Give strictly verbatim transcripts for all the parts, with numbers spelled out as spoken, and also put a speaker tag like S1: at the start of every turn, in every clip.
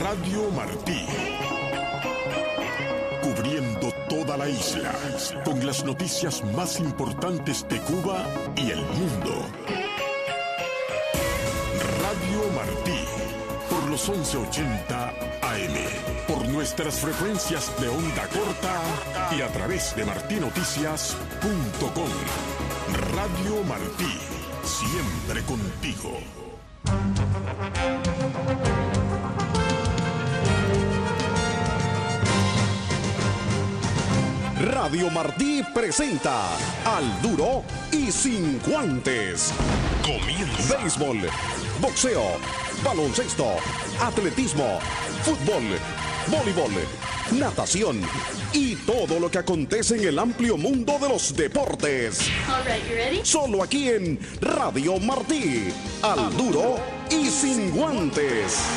S1: Radio Martí. Cubriendo toda la isla, con las noticias más importantes de Cuba y el mundo. Radio Martí, por los once ochenta A M, por nuestras frecuencias de onda corta y a través de martí noticias punto com. Radio Martí, siempre contigo.
S2: Radio Martí presenta Al Duro y Sin Guantes. Comienza. Béisbol, boxeo, baloncesto, atletismo, fútbol, voleibol, natación y todo lo que acontece en el amplio mundo de los deportes.
S3: All right, you ready?
S2: Solo aquí en Radio Martí. Al Duro y Sin Guantes.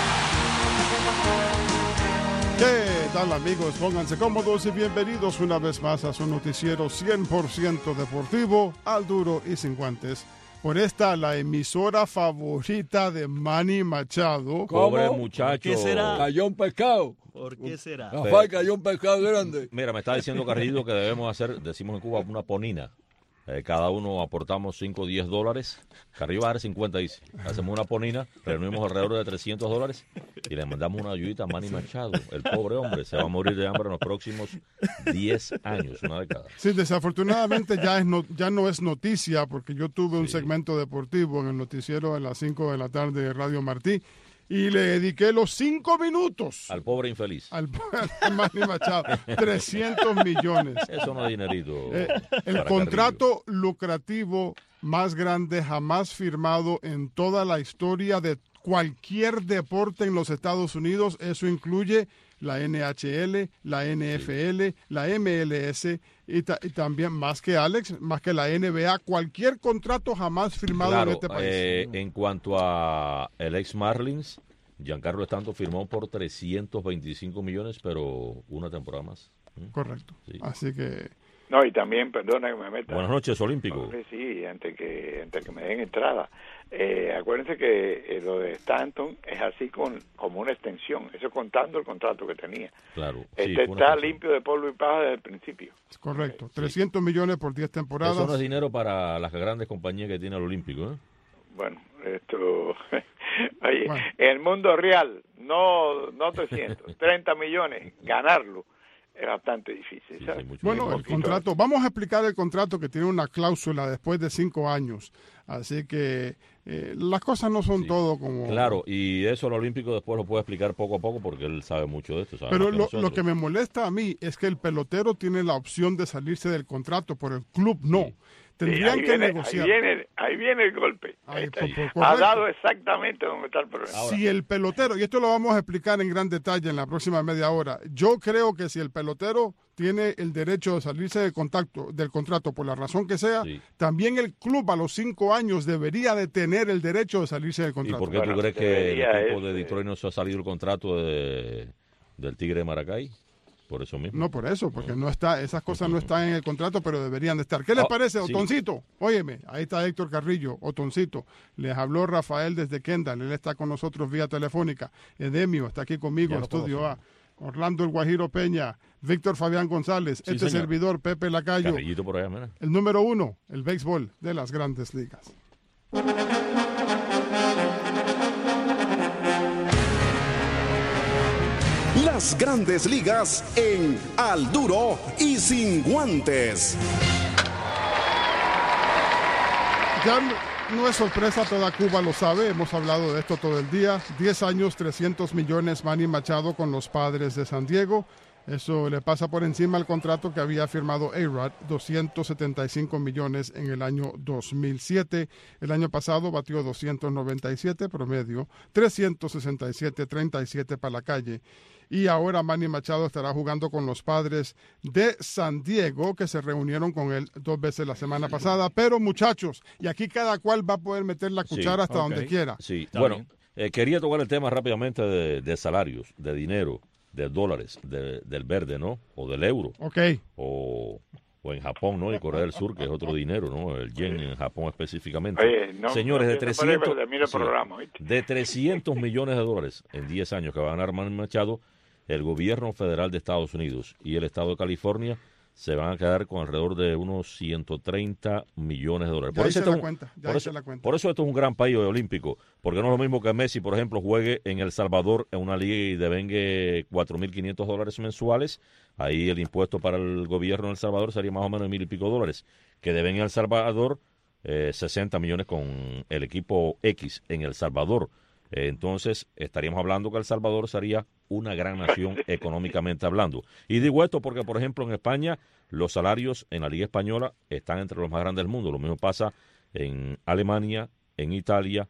S4: ¿Qué tal, amigos? Pónganse cómodos y bienvenidos una vez más a su noticiero cien por ciento deportivo, Al Duro y Sin Guantes. Por esta, la emisora favorita de Manny Machado.
S5: Pobre muchacho.
S6: ¿Qué será?
S5: Cayó un pescado.
S6: ¿Por qué será?
S5: Rafael, cayó un pescado grande.
S6: Mira, me está diciendo Carrillo que debemos hacer, decimos en Cuba, una ponina. Eh, cada uno aportamos cinco o diez dólares. Carrillo va a dar cincuenta, dice. Hacemos una ponina, reunimos alrededor de trescientos dólares y le mandamos una ayudita a Manny Machado. El pobre hombre se va a morir de hambre en los próximos diez años, una década.
S4: Sí, desafortunadamente ya, es no, ya no es noticia, porque yo tuve un
S6: Sí.
S4: segmento deportivo en el noticiero a las cinco de la tarde de Radio Martí y le dediqué los cinco minutos
S6: Al pobre infeliz.
S4: al, al Manny Machado. trescientos millones.
S6: Eso no es dinerito.
S4: Eh, el
S6: para
S4: contrato lucrativo más grande jamás firmado en toda la historia de cualquier deporte en los Estados Unidos. Eso incluye la N H L, la N F L, la M L S y, ta- y también más que Alex, más que la N B A. Cualquier contrato jamás firmado
S6: Claro,
S4: en este país.
S6: eh, en cuanto a el ex Marlins, Giancarlo Stanton firmó por trescientos veinticinco millones, pero una temporada más. ¿Mm?
S4: Correcto.
S6: Sí.
S4: Así que
S7: No, y también, perdona que me meta.
S6: Buenas noches, Olímpico.
S7: Hombre, sí, antes que, antes que me den entrada. Eh, acuérdense que eh, lo de Stanton es así con como una extensión. Eso contando el contrato que tenía.
S6: Claro. sí,
S7: Este
S6: fue una
S7: está
S6: extensión.
S7: limpio de polvo y paja desde el principio.
S4: es correcto. trescientos millones por diez temporadas.
S6: Eso no es dinero para las grandes compañías que tiene el Olímpico, ¿eh?
S7: Bueno, esto... Oye,
S4: Bueno.
S7: en el mundo real, no, no trescientos, treinta millones, ganarlo es bastante difícil,
S6: Sí,
S7: ¿sabes?
S6: sí, mucho
S4: Bueno,
S6: más
S4: el
S6: poquito.
S4: contrato, vamos a explicar el contrato que tiene una cláusula después de cinco años. Así que eh, las cosas no son
S6: Sí.
S4: todo como...
S6: Claro, y eso el Olímpico después lo puede explicar poco a poco porque él sabe mucho de esto. Sabe
S4: Pero
S6: más que
S4: lo,
S6: nosotros.
S4: lo que me molesta a mí es que el pelotero tiene la opción de salirse del contrato, pero el club no.
S6: Sí.
S7: Sí,
S4: Tendrían
S7: ahí,
S4: que
S7: viene,
S4: negociar.
S7: ahí, viene, ahí viene el golpe.
S4: Ahí,
S7: Este,
S4: por- por-
S7: ha
S4: correcto.
S7: dado exactamente donde está el problema.
S6: Ahora.
S4: Si el pelotero, y esto lo vamos a explicar en gran detalle en la próxima media hora, yo creo que si el pelotero tiene el derecho de salirse del, contacto, del contrato por la razón que sea,
S6: Sí.
S4: también el club a los cinco años debería de tener el derecho de salirse del
S6: ¿Y
S4: contrato.
S6: por qué
S7: Bueno,
S6: tú crees que
S7: debería
S6: el equipo
S7: es,
S6: de
S7: eh,
S6: Detroit no se ha salido el contrato de, del Tigre de Maracay? Por eso mismo.
S4: No por eso, porque no está, esas cosas no están en el contrato, pero deberían de estar. ¿Qué les
S6: Ah,
S4: parece,
S6: sí.
S4: Otoncito? Óyeme, ahí está Héctor Carrillo, Otoncito. Les habló Rafael desde Kendall, él está con nosotros vía telefónica. Edemio está aquí conmigo,
S6: Ya lo
S4: Estudio A.
S6: conocemos.
S4: Orlando El Guajiro Peña, Víctor Fabián González,
S6: Sí,
S4: este
S6: señor.
S4: servidor Pepe Lacayo,
S6: Carrillito por allá, mira.
S4: el número uno, el béisbol de las grandes ligas.
S2: Las Grandes Ligas en Al Duro y Sin Guantes.
S4: Ya no- no es sorpresa, toda Cuba lo sabe, hemos hablado de esto todo el día. diez años, trescientos millones, Manny Machado con los Padres de San Diego. Eso le pasa por encima al contrato que había firmado A-Rod, doscientos setenta y cinco millones en el año dos mil siete. El año pasado batió doscientos noventa y siete promedio, trescientos sesenta y siete, treinta y siete para la calle. Y ahora Manny Machado estará jugando con los Padres de San Diego, que se reunieron con él dos veces la semana pasada. Pero muchachos, y aquí cada cual va a poder meter la
S6: Sí,
S4: cuchara hasta
S5: ok.
S4: donde quiera.
S6: Sí,
S5: Está
S6: bueno,
S5: bien.
S6: eh, quería tocar el tema rápidamente de, de salarios, de dinero, de dólares, de- del verde, ¿no? O del euro,
S4: Ok,
S6: o o en Japón, ¿no? Y Corea del Sur, que es otro dinero, ¿no? El yen en Japón específicamente.
S7: Oye, no,
S6: Señores,
S7: no
S6: de trescientos,
S7: el
S6: sí,
S7: programa, ¿viste?
S6: de trescientos millones de dólares en diez años que va a ganar Manny Machado, el gobierno federal de Estados Unidos y el estado de California se van a quedar con alrededor de unos ciento treinta millones de dólares.
S4: Ya
S6: Por eso,
S4: hice
S6: esto
S4: la
S6: es un-
S4: cuenta, ya
S6: por,
S4: hice
S6: eso,
S4: la cuenta.
S6: por eso esto es un gran país olímpico, porque no es lo mismo que Messi, por ejemplo, juegue en El Salvador en una liga y devengue cuatro mil quinientos dólares mensuales. Ahí el impuesto para el gobierno de El Salvador sería más o menos de mil y pico dólares. Que deben en El Salvador eh, sesenta millones con el equipo X en El Salvador. Eh, entonces, estaríamos hablando que El Salvador sería una gran nación económicamente hablando. Y digo esto porque, por ejemplo, en España, los salarios en la Liga Española están entre los más grandes del mundo. Lo mismo pasa en Alemania, en Italia,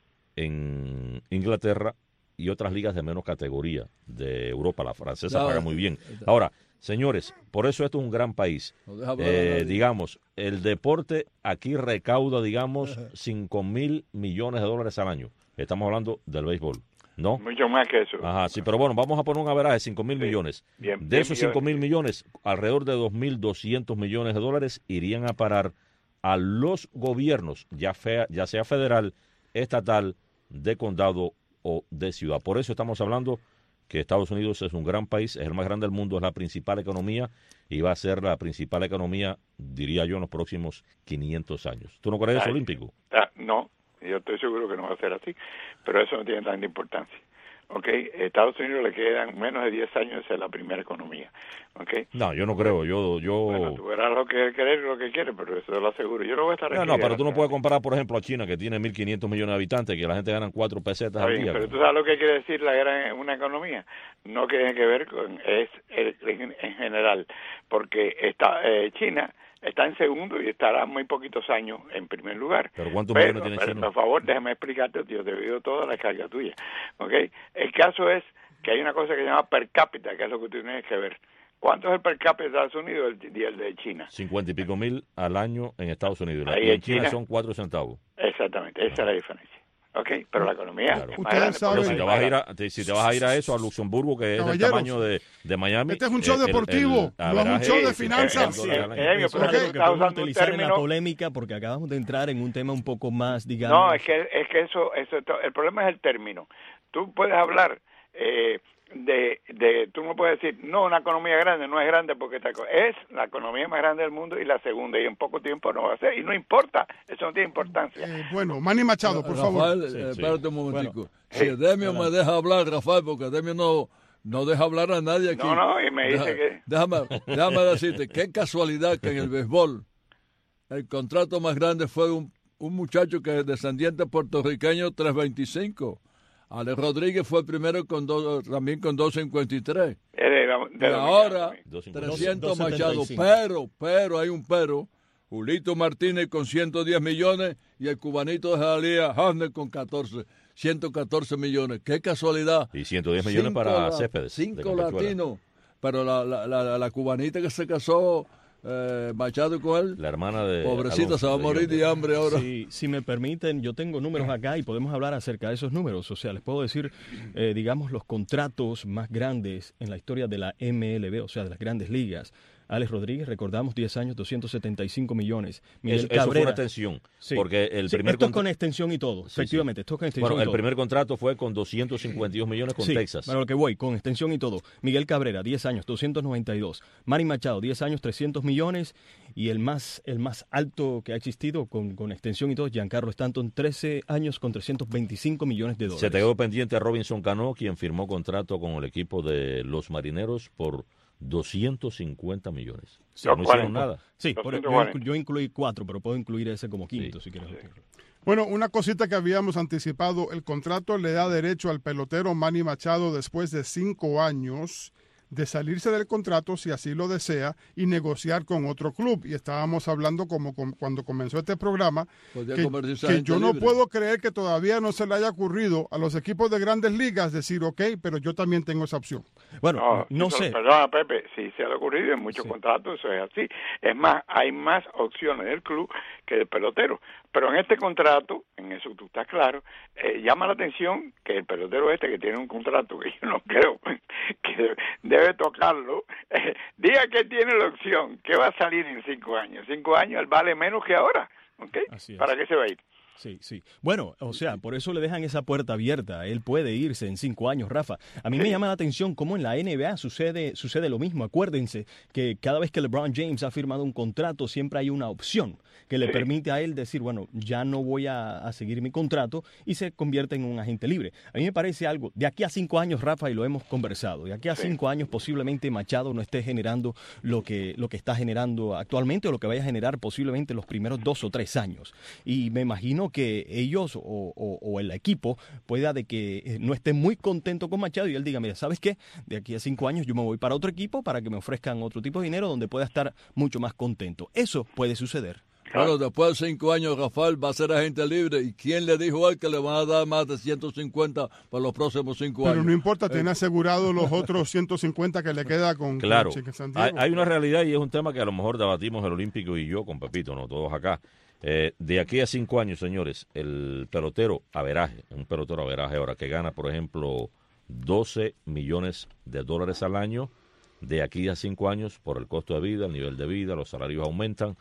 S6: en Inglaterra y otras ligas de menos categoría de Europa. La francesa
S5: Ya,
S6: paga muy bien.
S5: está.
S6: Ahora, señores, por eso esto es un gran país.
S5: No deja hablar a
S6: Eh,
S5: nadie.
S6: digamos, el deporte aquí recauda, digamos, cinco mil millones de dólares al año. Estamos hablando del béisbol, ¿no?
S7: Mucho más que eso.
S6: Ajá, sí, pero bueno, vamos a poner un averaje de cinco mil
S7: Sí,
S6: millones.
S7: bien,
S6: De
S7: bien
S6: esos cinco mil millones, alrededor de dos mil doscientos millones de dólares irían a parar a los gobiernos, ya, fea, ya sea federal, estatal, de condado o de ciudad. Por eso estamos hablando que Estados Unidos es un gran país, es el más grande del mundo, es la principal economía y va a ser la principal economía, diría yo, en los próximos quinientos años. ¿Tú no crees eso,
S7: Ay,
S6: olímpico?
S7: ah, no, yo estoy seguro que no va a ser así, pero eso no tiene tanta importancia. ¿Ok? Estados Unidos le quedan menos de diez años de ser la primera economía. ¿Ok?
S6: No, yo no creo, yo... yo...
S7: Bueno, tú verás lo que quieres y lo que quieres, pero eso te lo aseguro. Yo no voy a estar
S6: No,
S7: aquí.
S6: no, pero tú no
S7: hasta-
S6: puedes comparar, por ejemplo, a China, que tiene mil quinientos millones de habitantes, que la gente gana cuatro pesetas
S7: Está
S6: al
S7: bien,
S6: día.
S7: pero tú sabes lo que quiere decir la gran, una economía. No tiene que ver con, es el- en, en general, porque está, eh, China está en segundo y estará muy poquitos años en primer lugar.
S6: Pero ¿cuántos
S7: Pero,
S6: millones tiene
S7: pero,
S6: China?
S7: por favor, déjame explicarte, tío, te he oído toda la carga tuya. ¿Ok? El caso es que hay una cosa que se llama per cápita, que es lo que tú tienes que ver. ¿Cuánto es el per cápita de Estados Unidos y el de China?
S6: Cincuenta y pico mil al año en Estados Unidos.
S7: Ahí
S6: Y en
S7: en
S6: China
S7: China.
S6: son cuatro centavos.
S7: Exactamente, esa es la diferencia. ¿Ok? Pero la economía
S6: Claro.
S7: es más
S4: Ustedes
S7: grande,
S4: saben-
S6: Pero
S7: porque
S6: si te
S7: es
S6: vas a
S7: más
S6: ir
S7: grande.
S6: a, te- si te vas a ir a eso, a Luxemburgo, que es del
S4: Caballeros,
S6: tamaño de, de Miami.
S4: este es un show
S6: eh, el-
S4: deportivo,
S6: el
S4: no es un
S6: averaje
S4: show de
S6: es
S4: finanzas.
S6: cincuenta dólares al año.
S7: Eh, eh,
S3: Eso
S7: pero
S3: es algo
S7: está
S3: que podemos
S7: usando un
S3: utilizar en la
S7: término-
S3: polémica porque acabamos de entrar en un tema un poco más, digamos...
S7: No, es que es que eso, eso el problema es el término. Tú puedes hablar eh, de, de, tú no puedes decir, no, una economía grande no es grande porque esta co- es la economía más grande del mundo y la segunda y en poco tiempo no va a ser y no importa, eso no tiene importancia.
S4: Eh, bueno, Manny Machado, por favor.
S5: Rafael,
S6: Sí,
S5: eh,
S6: sí.
S5: espérate un momentico.
S7: Sí.
S5: Si Demio me deja hablar, Rafael, porque Demio no, no deja hablar a nadie aquí.
S7: No, no, y me dice
S5: Deja-
S7: que
S5: Déjame, déjame decirte, qué casualidad que en el béisbol el contrato más grande fue un, un muchacho que es descendiente puertorriqueño, tres veinticinco. Alex Rodríguez fue el primero con dos, también con dos cincuenta y tres.
S7: es de, la- de
S5: Y
S7: Dominicana
S5: ahora,
S7: también.
S6: dos cincuenta.
S5: trescientos
S3: dos setenta y
S5: Machado,
S3: cinco.
S5: pero, pero, hay un pero. Julito Martínez con ciento diez millones y el cubanito de Jalía, Hasner con catorce, ciento catorce millones. ¡Qué casualidad!
S6: Y ciento diez millones
S5: Cinco
S6: para
S5: la-
S6: Céspedes. de
S5: Cinco
S6: Campechuela.
S5: latinos. Pero la, la, la, la cubanita que se casó, eh, Machado con él,
S6: La hermana de.
S5: pobrecita,
S6: Alonso,
S5: se va a
S6: de
S5: morir
S6: John.
S5: de hambre ahora.
S3: Si, si me permiten, yo tengo números acá y podemos hablar acerca de esos números. O sea, les puedo decir, eh, digamos, los contratos más grandes en la historia de la M L B, o sea, de las grandes ligas. Alex Rodríguez, recordamos, diez años, doscientos setenta y cinco millones. Miguel
S6: Eso, eso fue
S3: Cabrera.
S6: una extensión.
S3: Sí.
S6: Porque el
S3: Sí,
S6: primer
S3: esto es
S6: contra-
S3: con extensión y todo,
S6: Sí,
S3: efectivamente,
S6: sí.
S3: esto es con extensión
S6: Bueno,
S3: y
S6: el
S3: todo.
S6: primer contrato fue con doscientos cincuenta y dos millones con
S3: Sí,
S6: Texas.
S3: para lo que voy, con extensión y todo. Miguel Cabrera, diez años, doscientos noventa y dos. Manny Machado, diez años, trescientos millones. Y el más, el más alto que ha existido con, con extensión y todo, Giancarlo Stanton, trece años con trescientos veinticinco millones de dólares.
S6: Se te quedó pendiente a Robinson Cano, quien firmó contrato con el equipo de los Marineros por doscientos cincuenta millones.
S3: Sí,
S6: no
S7: Los
S6: hicieron
S7: cuarenta.
S6: nada.
S3: Sí, por- yo,
S7: doscientos cuarenta.
S3: inclu- yo incluí cuatro, pero puedo incluir ese como quinto
S6: Sí,
S3: si quieres.
S4: Bueno, una cosita que habíamos anticipado, el contrato le da derecho al pelotero Manny Machado después de cinco años de salirse del contrato si así lo desea y negociar con otro club. Y estábamos hablando como com- cuando comenzó este programa,
S5: Podría
S4: que,
S5: convertirse a
S4: que
S5: gente
S4: yo no
S5: libre.
S4: puedo creer que todavía no se le haya ocurrido a los equipos de grandes ligas decir, ok, pero yo también tengo esa opción.
S3: Bueno,
S7: No,
S3: no
S7: eso-
S3: sé.
S7: Perdona, Pepe, si se ha ocurrido en muchos
S3: Sí.
S7: contratos, eso es así. Es más, hay más opciones del club que del pelotero. Pero en este contrato, en eso tú estás claro, eh, llama la atención que el pelotero este que tiene un contrato que yo no creo que debe tocarlo, eh, diga que tiene la opción, que va a salir en cinco años. Cinco años él vale menos que ahora, ¿ok? ¿Para qué se va a ir?
S3: Sí, sí. Bueno, o sea, por eso le dejan esa puerta abierta. Él puede irse en cinco años, Rafa. A mí me llama la atención cómo en la N B A sucede, sucede lo mismo. Acuérdense que cada vez que LeBron James ha firmado un contrato, siempre hay una opción que le permite a él decir, bueno, ya no voy a, a seguir mi contrato y se convierte en un agente libre. A mí me parece algo, de aquí a cinco años, Rafa, y lo hemos conversado, de aquí a cinco años posiblemente Machado no esté generando lo que, lo que está generando actualmente o lo que vaya a generar posiblemente los primeros dos o tres años. Y me imagino que ellos o, o, o el equipo pueda de que no esté muy contento con Machado y él diga, mira, ¿sabes qué? De aquí a cinco años yo me voy para otro equipo para que me ofrezcan otro tipo de dinero donde pueda estar mucho más contento. Eso puede suceder.
S5: Bueno, después de cinco años Rafael va a ser agente libre. ¿Y quién le dijo a él que le van a dar más de ciento cincuenta para los próximos cinco años?
S4: Pero no importa, tiene asegurado los otros ciento cincuenta que le queda con,
S6: claro,
S4: con Chicken San Diego.
S6: Hay, hay una realidad y es un tema que a lo mejor debatimos el Olímpico y yo con Pepito, no todos acá. Eh, de aquí a cinco años, señores, el pelotero averaje, un pelotero averaje ahora que gana, por ejemplo, doce millones de dólares al año, de aquí a cinco años, por el costo de vida, el nivel de vida, los salarios aumentan.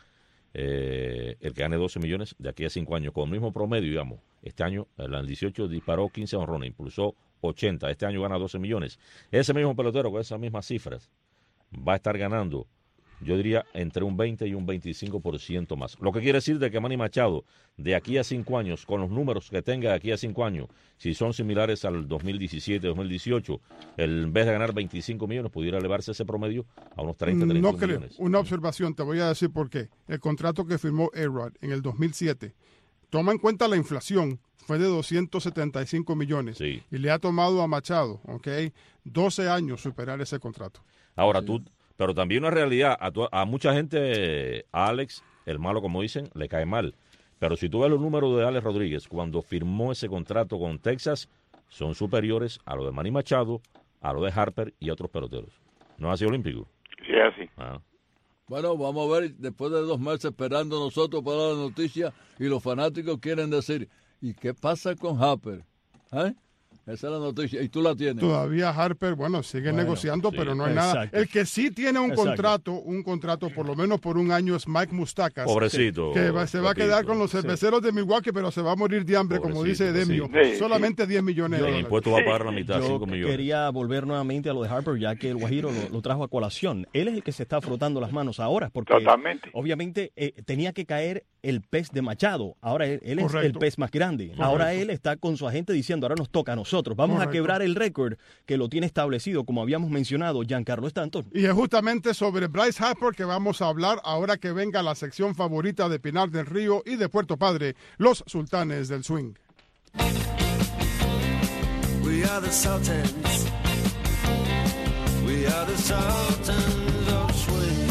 S6: Eh, el que gane doce millones de aquí a cinco años, con el mismo promedio, digamos, este año, en el dieciocho disparó quince honrones, impulsó ochenta, este año gana doce millones. Ese mismo pelotero con esas mismas cifras va a estar ganando, yo diría, entre un veinte y un veinticinco por ciento más. Lo que quiere decir de que Manny Machado, de aquí a cinco años, con los números que tenga de aquí a cinco años, si son similares al dos mil diecisiete, dos mil dieciocho, el, en vez de ganar veinticinco millones, pudiera elevarse ese promedio a unos treinta, treinta
S4: no creo.
S6: millones.
S4: Una observación, te voy a decir por qué. El contrato que firmó A-Rod en el dos mil siete, toma en cuenta la inflación, fue de doscientos setenta y cinco millones.
S6: Sí. Y
S4: le ha tomado a Machado, ¿ok?, doce años superar ese contrato.
S6: Ahora sí. tú... Pero también una realidad, a, tu, a mucha gente, a Alex, el malo como dicen, le cae mal. Pero si tú ves los números de Alex Rodríguez, cuando firmó ese contrato con Texas, son superiores a lo de Manny Machado, a lo de Harper y a otros peloteros. ¿No es así, Olímpico?
S7: Sí, así.
S6: Ah.
S5: Bueno, vamos a ver, después de dos meses esperando nosotros para la noticia y los fanáticos quieren decir, ¿y qué pasa con Harper? ¿Eh? Esa es la noticia, y tú la tienes.
S4: Todavía Harper, bueno, sigue bueno, negociando, sí, pero no hay exacto. nada. El que sí tiene un exacto. contrato, un contrato por lo menos por un año es Mike Moustakas.
S6: Pobrecito.
S4: Que va, se va a quedar con los cerveceros sí. de Milwaukee, pero se va a morir de hambre, pobrecito, como dice Demio. Sí. Solamente diez millones
S6: yo,
S4: de dólares.
S6: El impuesto va a pagar la mitad,
S3: yo
S6: cinco millones.
S3: Quería volver nuevamente a lo de Harper, ya que el Guajiro lo, lo trajo a colación. Él es el que se está frotando las manos ahora, porque Totalmente. obviamente eh, tenía que caer el pez de Machado. Ahora él, él es el pez más grande. Correcto. Ahora él está con su agente diciendo, ahora nos toca a nosotros. Vamos Correcto. a quebrar el récord que lo tiene establecido, como habíamos mencionado, Giancarlo Stanton.
S4: Y es justamente sobre Bryce Harper que vamos a hablar ahora que venga la sección favorita de Pinar del Río y de Puerto Padre, los Sultanes del Swing. We are the Sultans. We are the Sultans of Swing.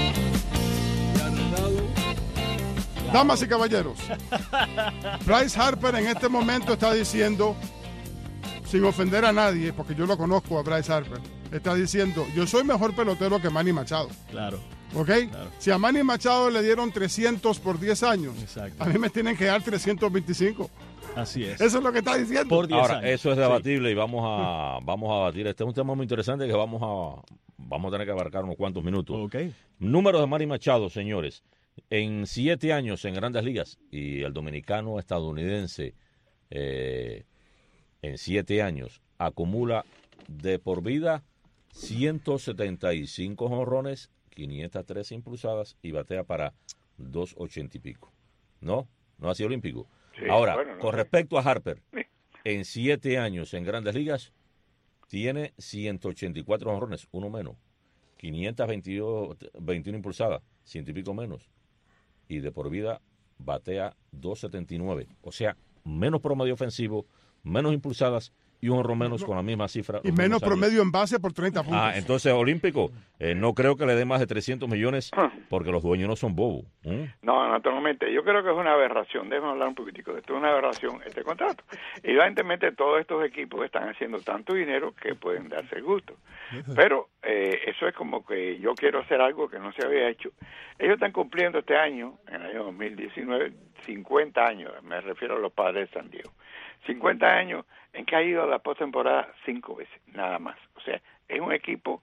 S4: Damas y caballeros, Bryce Harper en este momento está diciendo, sin ofender a nadie, porque yo lo conozco a Bryce Harper, está diciendo, yo soy mejor pelotero que Manny Machado.
S3: Claro.
S4: ¿Ok?
S3: Claro.
S4: Si a Manny Machado le dieron trescientos por diez años,
S3: exacto.
S4: a mí me tienen que dar trescientos veinticinco.
S3: Así es.
S4: Eso es lo que está diciendo.
S3: Por diez
S6: Ahora,
S3: años.
S6: eso es debatible sí. y vamos a vamos a debatir. Este es un tema muy interesante que vamos a vamos a tener que abarcar unos cuantos minutos.
S3: Okay.
S6: Números de Manny Machado, señores. En siete años en Grandes Ligas, y el dominicano estadounidense eh, en siete años acumula de por vida ciento setenta y cinco jonrones, quinientas tres impulsadas y batea para doscientos ochenta y pico. ¿No? ¿No ha sido olímpico?
S7: Sí,
S6: Ahora,
S7: bueno, no
S6: con
S7: sé.
S6: respecto a Harper,
S7: Sí.
S6: en siete años en Grandes Ligas tiene ciento ochenta y cuatro jonrones, uno menos, quinientas veintidós, veintiuno impulsadas, ciento y pico menos, y de por vida batea doscientos setenta y nueve, o sea, menos promedio ofensivo, menos impulsadas y un honrón menos no, con la misma cifra.
S4: Y menos promedio en base por treinta puntos.
S6: Ah, entonces, Olímpico, eh, no creo que le dé más de trescientos millones porque los dueños no son bobos. ¿Mm?
S7: No, naturalmente. Yo creo que es una aberración. Déjame hablar un poquitico de esto. Es una aberración este contrato. Y evidentemente todos estos equipos están haciendo tanto dinero que pueden darse el gusto. Pero eh, eso es como que yo quiero hacer algo que no se había hecho. Ellos están cumpliendo este año, en el año dos mil diecinueve, cincuenta años. Me refiero a los Padres de San Diego. cincuenta años en que ha ido a la postemporada cinco veces, nada más. O sea, es un equipo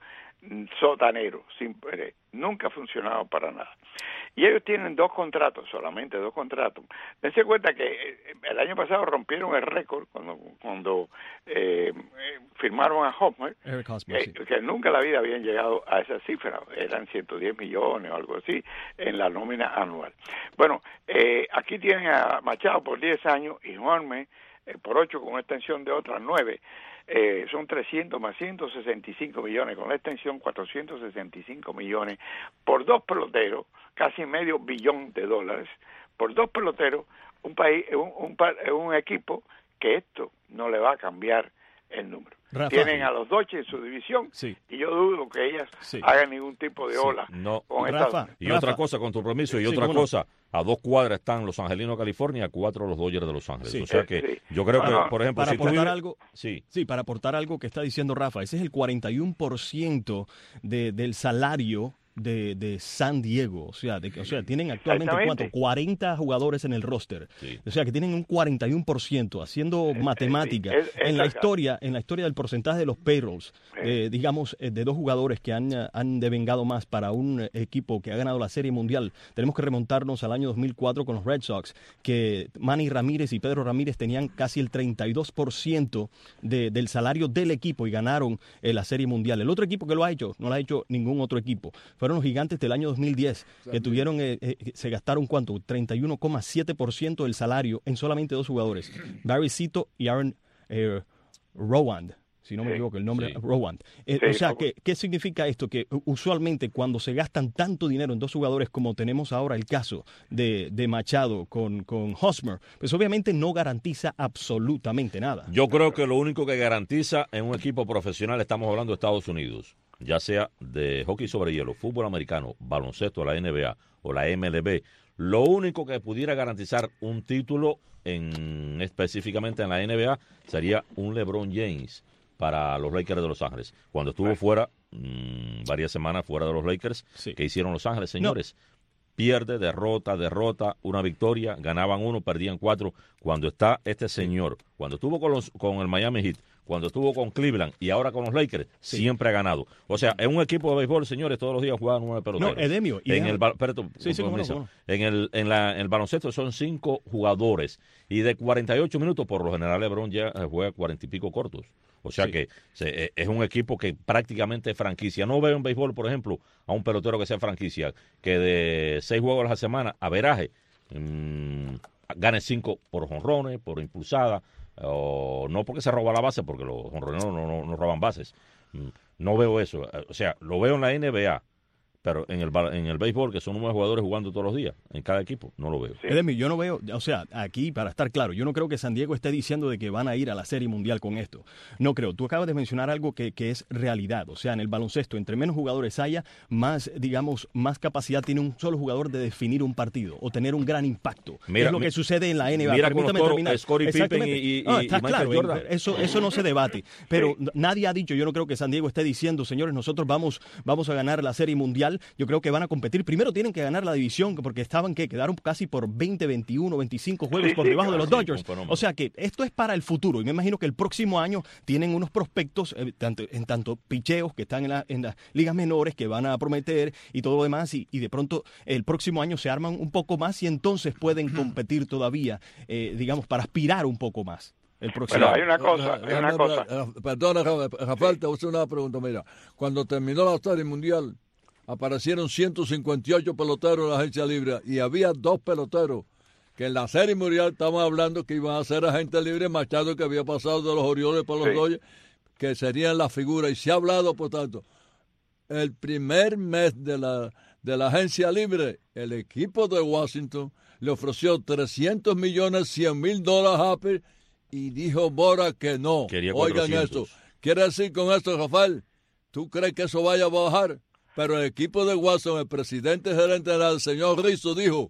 S7: sotanero, sin, eh, nunca ha funcionado para nada. Y ellos tienen dos contratos, solamente dos contratos. Dense cuenta que eh, el año pasado rompieron el récord cuando cuando eh, eh, firmaron a Hosmer,
S3: Eric Hosmer,
S7: eh,
S3: sí.
S7: que nunca en la vida habían llegado a esa cifra, eran ciento diez millones o algo así en la nómina anual. Bueno, eh, aquí tienen a Machado por diez años y Hosmer eh, por ocho con una extensión de otras nueve. Eh, son trescientos más ciento sesenta y cinco millones, con la extensión cuatrocientos sesenta y cinco millones por dos peloteros, casi medio billón de dólares, por dos peloteros, un país, un, un, un equipo que esto no le va a cambiar el número.
S3: Rafa,
S7: Tienen a los Dodgers en su división,
S3: sí.
S7: y yo dudo que ellas
S3: sí.
S7: hagan ningún tipo de ola.
S6: Sí. No.
S7: Con
S3: Rafa,
S7: esta...
S6: Y
S3: Rafa.
S6: otra cosa, con tu permiso, y
S3: Sí,
S6: otra
S3: ¿cómo no?
S6: cosa, a dos cuadras están los Angelinos de California, a cuatro los Dodgers de Los Ángeles.
S3: Sí.
S6: O sea
S7: Sí,
S6: que
S7: sí.
S6: yo creo
S7: Bueno,
S6: que, por ejemplo,
S3: para
S6: si tú
S3: aportar
S6: vives-
S3: algo,
S6: Sí.
S3: sí, para aportar algo que está diciendo Rafa, ese es el cuarenta y uno por ciento de, del salario de, de San Diego, o sea, de, o sea, tienen actualmente
S7: Exactamente.
S3: ¿cuánto? cuarenta jugadores en el roster,
S6: Sí.
S3: o sea, que tienen un cuarenta y uno por ciento haciendo matemática
S7: sí, es- es
S3: en la
S7: acá.
S3: historia, en la historia del porcentaje de los payrolls,
S7: Sí.
S3: eh, digamos, eh, de dos jugadores que han, eh, han devengado más para un eh, equipo que ha ganado la Serie Mundial. Tenemos que remontarnos al año dos mil cuatro con los Red Sox, que Manny Ramírez y Pedro Ramírez tenían casi el treinta y dos por ciento de, del salario del equipo y ganaron eh, la Serie Mundial. El otro equipo que lo ha hecho, no lo ha hecho ningún otro equipo, fueron los Gigantes del año dos mil diez, que tuvieron, eh, eh, se gastaron ¿cuánto? treinta y uno coma siete por ciento del salario en solamente dos jugadores, Barry Zito y Aaron eh, Rowand. Si no me
S7: Sí.
S3: equivoco, el nombre
S6: Sí.
S3: Rowand. Eh,
S7: Sí,
S3: o sea,
S7: Rowand.
S3: ¿qué, ¿qué significa esto? Que usualmente cuando se gastan tanto dinero en dos jugadores como tenemos ahora el caso de, de Machado con, con Hosmer, pues obviamente no garantiza absolutamente nada.
S6: Yo creo que lo único que garantiza en un equipo profesional, estamos hablando de Estados Unidos, ya sea de hockey sobre hielo, fútbol americano, baloncesto, la N B A o la M L B, lo único que pudiera garantizar un título en, específicamente en la N B A sería un LeBron James para los Lakers de Los Ángeles. Cuando estuvo fuera, mmm, varias semanas fuera de los Lakers,
S3: Sí.
S6: ¿qué hicieron Los Ángeles, señores? Pierde, derrota, derrota, una victoria, ganaban uno, perdían cuatro. Cuando está este señor, cuando estuvo con, los, con el Miami Heat, cuando estuvo con Cleveland y ahora con los Lakers,
S3: Sí.
S6: siempre ha ganado. O sea, en un equipo de béisbol, señores, todos los días juegan nueve peloteros.
S3: No, Edemio, y
S6: En
S3: déjame-
S6: el, ba- espérate,
S3: Sí, sí, cómo no,
S6: permiso.
S3: cómo no.
S6: En el, en la, en el baloncesto son cinco jugadores y de cuarenta y ocho minutos, por lo general, LeBron ya eh, juega cuarenta y pico cortos. O sea
S3: Sí.
S6: que se, eh, es un equipo que prácticamente es franquicia. No veo en béisbol, por ejemplo, a un pelotero que sea franquicia, que de seis juegos a la semana, averaje, mmm, gane cinco por jonrones, por impulsada, o no porque se roba la base, porque los jonroneros no, no, no roban bases. Mm, No veo eso. O sea, lo veo en la N B A, pero en el, ba- en el béisbol, que son nueve jugadores jugando todos los días, en cada equipo, no lo veo.
S7: Sí.
S3: Edemio, yo no veo, o sea, aquí para estar claro, yo no creo que San Diego esté diciendo de que van a ir a la Serie Mundial con esto. No creo. Tú acabas de mencionar algo que, que es realidad. O sea, en el baloncesto, entre menos jugadores haya, más, digamos, más capacidad tiene un solo jugador de definir un partido o tener un gran impacto.
S6: Mira,
S3: es lo
S6: mi-
S3: que sucede en la N B A.
S6: mira con los
S3: Permítame
S6: Toros,
S3: terminar.
S6: Scottie Pippen
S3: Exactamente.
S6: y- y-
S3: Ah,
S6: y
S3: está
S6: Michael
S3: claro,
S6: Jordan.
S3: Eso, eso no se debate. Pero nadie ha dicho, yo no creo que San Diego esté diciendo, señores, nosotros vamos, vamos a ganar la Serie Mundial. Yo creo que van a competir. Primero tienen que ganar la división, porque estaban que quedaron casi por veinte, veintiuno, veinticinco juegos
S7: Sí,
S3: por
S7: sí,
S3: debajo de
S7: claro,
S3: los
S6: sí,
S3: Dodgers.
S6: un fenómeno.
S3: O sea que esto es para el futuro. Y me imagino que el próximo año tienen unos prospectos, eh, tanto, en tanto picheos que están en, la, en las ligas menores, que van a prometer y todo lo demás. Y, y de pronto el próximo año se arman un poco más y entonces pueden competir todavía, eh, digamos, para aspirar un poco más. El próximo
S7: Bueno,
S3: año.
S7: hay una cosa, hay una
S5: Déjame
S7: cosa.
S5: hablar. Eh, Perdona, Ra- Rafael, te voy a hacer una pregunta. Mira, cuando terminó la Serie Mundial, aparecieron ciento cincuenta y ocho peloteros en la agencia libre y había dos peloteros que en la Serie Mundial estamos hablando que iban a ser agentes libres. Machado, que había pasado de los Orioles para los
S7: Sí.
S5: Dodgers, que serían la figura. Y se ha hablado, por tanto, el primer mes de la, de la agencia libre, el equipo de Washington le ofreció trescientos millones, cien mil dólares a Apple y dijo Bora que no.
S6: Quería
S5: Oigan
S6: cuatrocientos.
S5: esto. Quiere decir con esto, Rafael, ¿tú crees que eso vaya a bajar? Pero el equipo de Washington, el presidente gerente general, el señor Rizzo, dijo,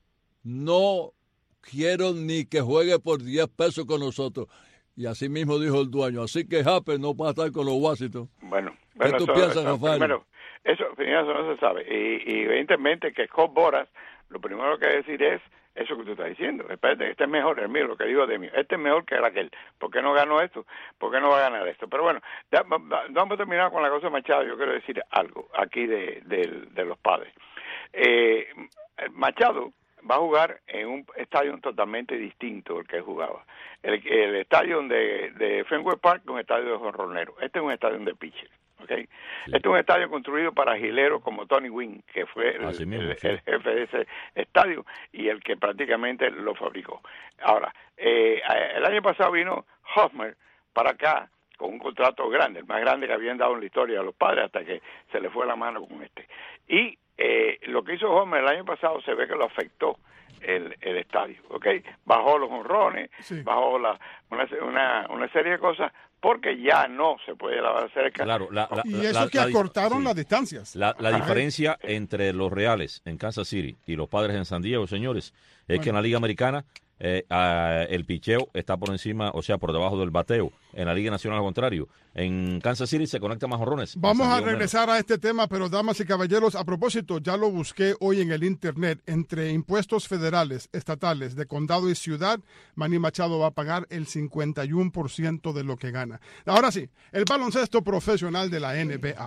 S5: no quiero ni que juegue por diez pesos con nosotros. Y así mismo dijo el dueño. Así que Harper no va a estar con los Washington.
S7: Bueno,
S5: ¿Qué
S7: bueno,
S5: tú
S7: eso-
S5: piensas,
S7: eso,
S5: Rafael?
S7: Primero, eso, primero, eso no se sabe. Y, y evidentemente que Scott Boras, lo primero que hay que decir es eso que tú estás diciendo. Espérate, este es mejor, el mío, lo que digo de mí. Este es mejor que aquel. ¿Por qué no ganó esto? ¿Por qué no va a ganar esto? Pero bueno, ya, vamos a terminar con la cosa de Machado. Yo quiero decir algo aquí de, de, de los Padres. Eh, Machado va a jugar en un estadio totalmente distinto al que jugaba. El, el estadio de, de Fenway Park es un estadio de jonroneros. Este es un estadio de pitcher. Okay. Sí. Este es un estadio construido para gileros como Tony Gwynn, que fue el, mismo, el, sí. el jefe de ese estadio y el que prácticamente lo fabricó. Ahora, eh, el año pasado vino Hosmer para acá con un contrato grande, el más grande que habían dado en la historia a los Padres hasta que se le fue la mano con este. Y eh, lo que hizo Hosmer el año pasado se ve que lo afectó el, el estadio, ¿ok? Bajó los honrones, sí. bajó la, una, una, una serie de cosas porque ya no se puede lavar cerca.
S6: Claro, la, la,
S4: y eso
S6: la,
S4: que
S6: la,
S4: acortaron
S6: sí.
S4: las distancias.
S6: La, la diferencia entre los Reales en Kansas City y los Padres en San Diego, señores, es bueno. que en la Liga Americana eh, uh, el picheo está por encima, o sea, por debajo del bateo. En la Liga Nacional, al contrario. En Kansas City se conecta más jonrones.
S4: Vamos a regresar menos. a este tema, pero damas y caballeros, a propósito, ya lo busqué hoy en el internet. Entre impuestos federales, estatales, de condado y ciudad, Manny Machado va a pagar el cincuenta y uno por ciento de lo que gana. Ahora sí, el baloncesto profesional de la N B A.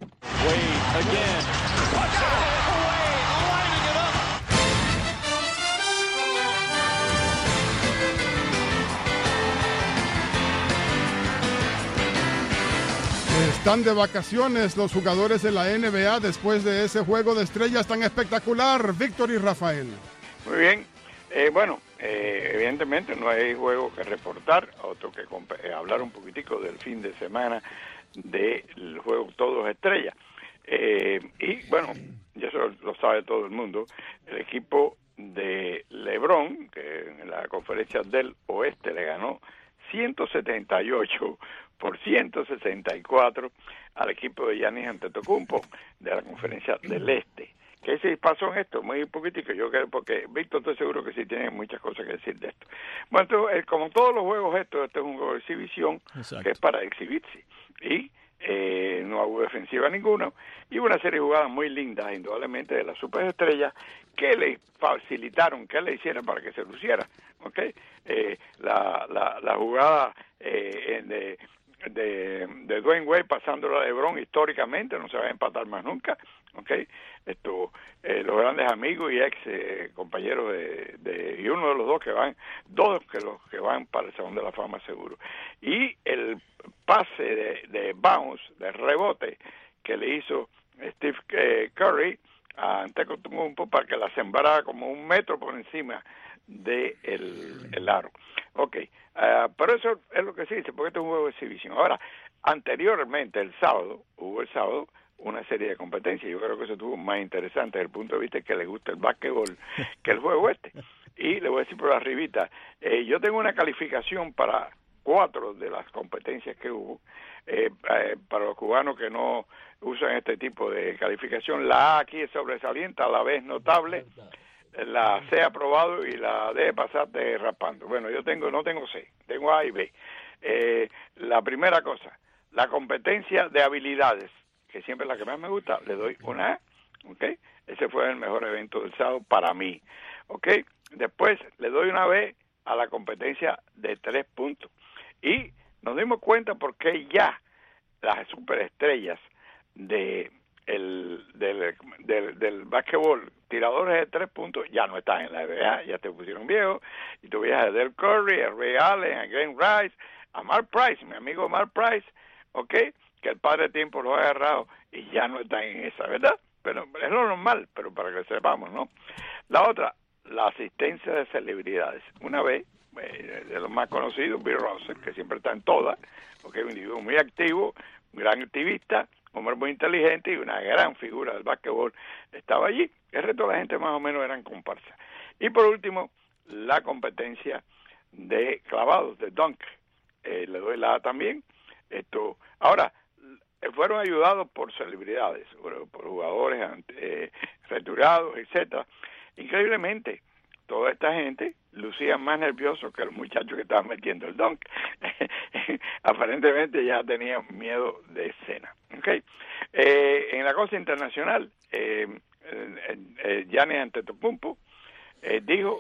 S4: Están de vacaciones los jugadores de la N B A después de ese juego de estrellas tan espectacular. Víctor y Rafael.
S7: Muy bien. Eh, bueno, eh, evidentemente no hay juego que reportar. Otro que eh, hablar un poquitico del fin de semana del juego Todos Estrellas. Eh, y bueno, ya eso lo sabe todo el mundo. El equipo de LeBron, que en la conferencia del Oeste le ganó ciento setenta y ocho por ciento sesenta y cuatro al equipo de Giannis Antetokounmpo de la conferencia del Este. ¿Qué se pasó en esto? Muy poquitico, yo creo, porque Víctor estoy seguro que sí tiene muchas cosas que decir de esto. Bueno, entonces, como todos los juegos estos, este es un juego de exhibición. Exacto. Que es para exhibirse. Y eh, no hubo defensiva ninguna. Y una serie de jugadas muy lindas, indudablemente, de las superestrellas que le facilitaron que le hicieran para que se luciera. ¿Okay? Eh, la, la, la jugada eh, de... De, de Dwayne Wade pasándolo a LeBron históricamente, no se va a empatar más nunca, ¿okay? Esto, eh, los grandes amigos y ex eh, compañeros de, de, y uno de los dos que van, dos que los que van para el Salón de la Fama seguro. Y el pase de, de bounce, de rebote, que le hizo Steve eh, Curry a Antetokounmpo para que la sembrara como un metro por encima de el, el aro. Ok, uh, pero eso es lo que se dice, porque este es un juego de exhibición. Ahora, anteriormente, el sábado, hubo el sábado una serie de competencias. Yo creo que eso estuvo más interesante desde el punto de vista que le gusta el básquetbol que el juego este. Y le voy a decir por arribita, eh, yo tengo una calificación para cuatro de las competencias que hubo. Eh, eh, para los cubanos que no usan este tipo de calificación, la A aquí es sobresaliente, a la B es notable, la C aprobado y la D pasarte raspando. Bueno, yo tengo no tengo C, tengo A y B. Eh, la primera cosa, la competencia de habilidades, que siempre es la que más me gusta, le doy una A, ¿ok? Ese fue el mejor evento del sábado para mí, ¿ok? Después le doy una B a la competencia de tres puntos. Y nos dimos cuenta porque ya las superestrellas de el del, del, del básquetbol, tiradores de tres puntos, ya no están en la N B A, ya te pusieron viejos, y tú veías a Del Curry, a Ray Allen, a Glenn Rice, a Mark Price, mi amigo Mark Price, ¿ok? Que el padre de tiempo lo ha agarrado y ya no están en esa, ¿verdad? Pero es lo normal, pero para que sepamos, ¿no? La otra, la asistencia de celebridades. Una vez, eh, de los más conocidos, Bill Russell, que siempre está en todas, ¿ok? Un individuo muy activo, un gran activista, hombre muy inteligente y una gran figura del básquetbol, estaba allí. El resto de la gente más o menos eran comparsas. Y por último, la competencia de clavados, de dunk. Eh, le doy la A también. Esto, ahora, fueron ayudados por celebridades, por, por jugadores eh, retirados, etcétera. Increíblemente, toda esta gente lucía más nerviosos que los muchachos que estaban metiendo el dunk. Aparentemente ya tenían miedo de escena. ¿Okay? Eh, en la cosa internacional, eh, eh, eh, Giannis Antetokounmpo eh, dijo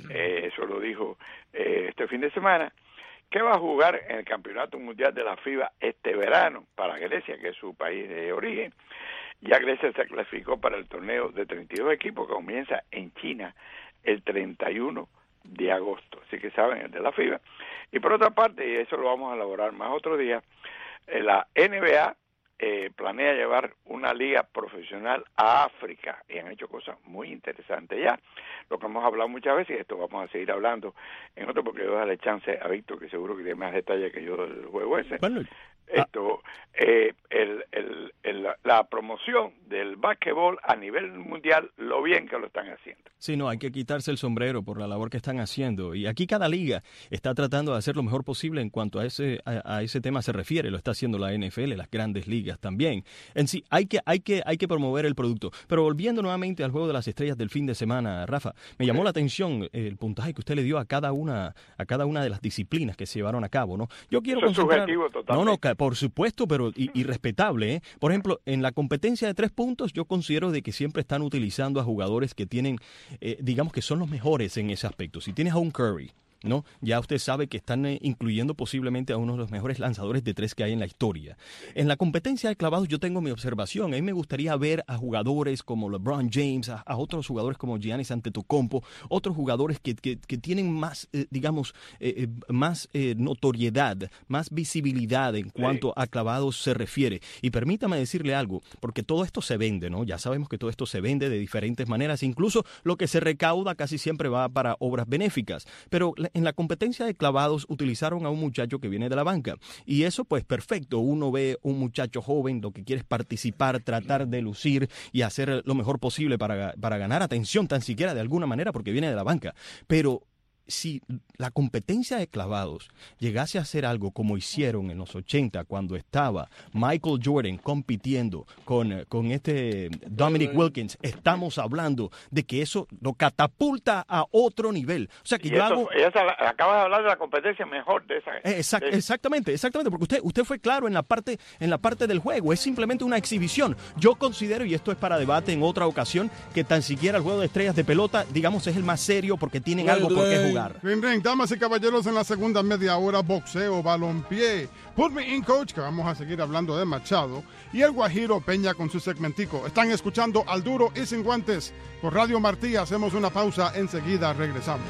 S7: eh, eso lo dijo eh, este fin de semana, que va a jugar en el Campeonato Mundial de la FIBA este verano para Grecia, que es su país de origen. Ya Grecia se clasificó para el torneo de treinta y dos equipos que comienza en China el treinta y uno de agosto, así que saben, el de la FIBA. Y por otra parte, y eso lo vamos a elaborar más otro día, eh, la N B A eh, planea llevar una liga profesional a África y han hecho cosas muy interesantes ya, lo que hemos hablado muchas veces, y esto vamos a seguir hablando en otro, porque yo voy a darle chance a Víctor, que seguro que tiene más detalle que yo del juego ese.
S3: Bueno,
S7: esto eh, el, el, el, la promoción del básquetbol a nivel mundial, lo bien que lo están haciendo.
S3: Sí, no, hay que quitarse el sombrero por la labor que están haciendo. Y aquí cada liga está tratando de hacer lo mejor posible en cuanto a ese a, a ese tema se refiere. Lo está haciendo la N F L, las grandes ligas también. En sí, hay que hay que hay que promover el producto. Pero volviendo nuevamente al juego de las estrellas del fin de semana, Rafa, me llamó la atención el puntaje que usted le dio a cada una a cada una de las disciplinas que se llevaron a cabo, ¿no? Yo quiero
S7: Eso es
S3: concentrar...
S7: subjetivo totalmente.
S3: No, no, por supuesto, pero y, y respetable, ¿eh? Por ejemplo, en la competencia de tres puntos, yo considero de que siempre están utilizando a jugadores que tienen, eh, digamos que son los mejores en ese aspecto. Si tienes a un Curry, ¿no? Ya usted sabe que están eh, incluyendo posiblemente a uno de los mejores lanzadores de tres que hay en la historia. En la competencia de clavados yo tengo mi observación. A mí me gustaría ver a jugadores como LeBron James, a, a otros jugadores como Giannis Antetokounmpo, otros jugadores que, que, que tienen más, eh, digamos, eh, eh, más eh, notoriedad, más visibilidad en cuanto a clavados se refiere. Y permítame decirle algo, porque todo esto se vende, ¿no? Ya sabemos que todo esto se vende de diferentes maneras. Incluso lo que se recauda casi siempre va para obras benéficas. Pero en la competencia de clavados utilizaron a un muchacho que viene de la banca. Y eso, pues, perfecto. Uno ve un muchacho joven, lo que quiere es participar, tratar de lucir y hacer lo mejor posible para, para ganar atención, tan siquiera de alguna manera, porque viene de la banca. Pero si la competencia de clavados llegase a ser algo como hicieron en los ochenta, cuando estaba Michael Jordan compitiendo con, con este Dominic Wilkins, estamos hablando de que eso lo catapulta a otro nivel. O sea que
S7: y
S3: yo
S7: eso,
S3: hago...
S7: Esa, acabas de hablar de la competencia mejor de esa.
S3: Exact,
S7: de...
S3: Exactamente, exactamente, porque usted usted fue claro en la parte en la parte del juego. Es simplemente una exhibición. Yo considero, y esto es para debate en otra ocasión, que tan siquiera el juego de estrellas de pelota, digamos, es el más serio porque tienen
S5: Ring,
S3: algo por qué
S5: ring.
S3: jugar.
S4: Ring, ring, damas y caballeros, en la segunda media hora, boxeo, balompié, Put Me In Coach, que vamos a seguir hablando de Machado, y el Guajiro Peña con su segmentico. Están escuchando Al Duro y Sin Guantes por Radio Martí. Hacemos una pausa, enseguida regresamos.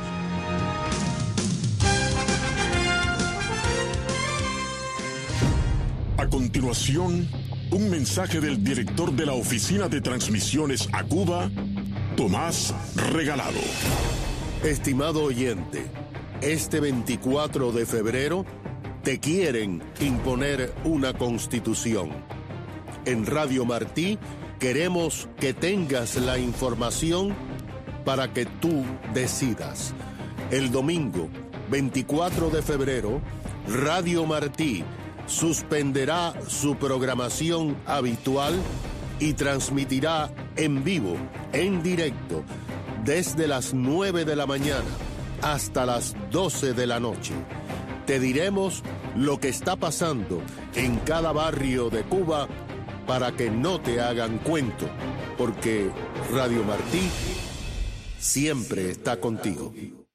S1: A continuación, un mensaje del director de la Oficina de Transmisiones a Cuba, Tomás Regalado.
S8: Estimado oyente, este veinticuatro de febrero te quieren imponer una constitución. En Radio Martí queremos que tengas la información para que tú decidas. El domingo veinticuatro de febrero, Radio Martí suspenderá su programación habitual y transmitirá en vivo, en directo, desde las nueve de la mañana hasta las doce de la noche. Te diremos lo que está pasando en cada barrio de Cuba para que no te hagan cuento, porque Radio Martí siempre está contigo.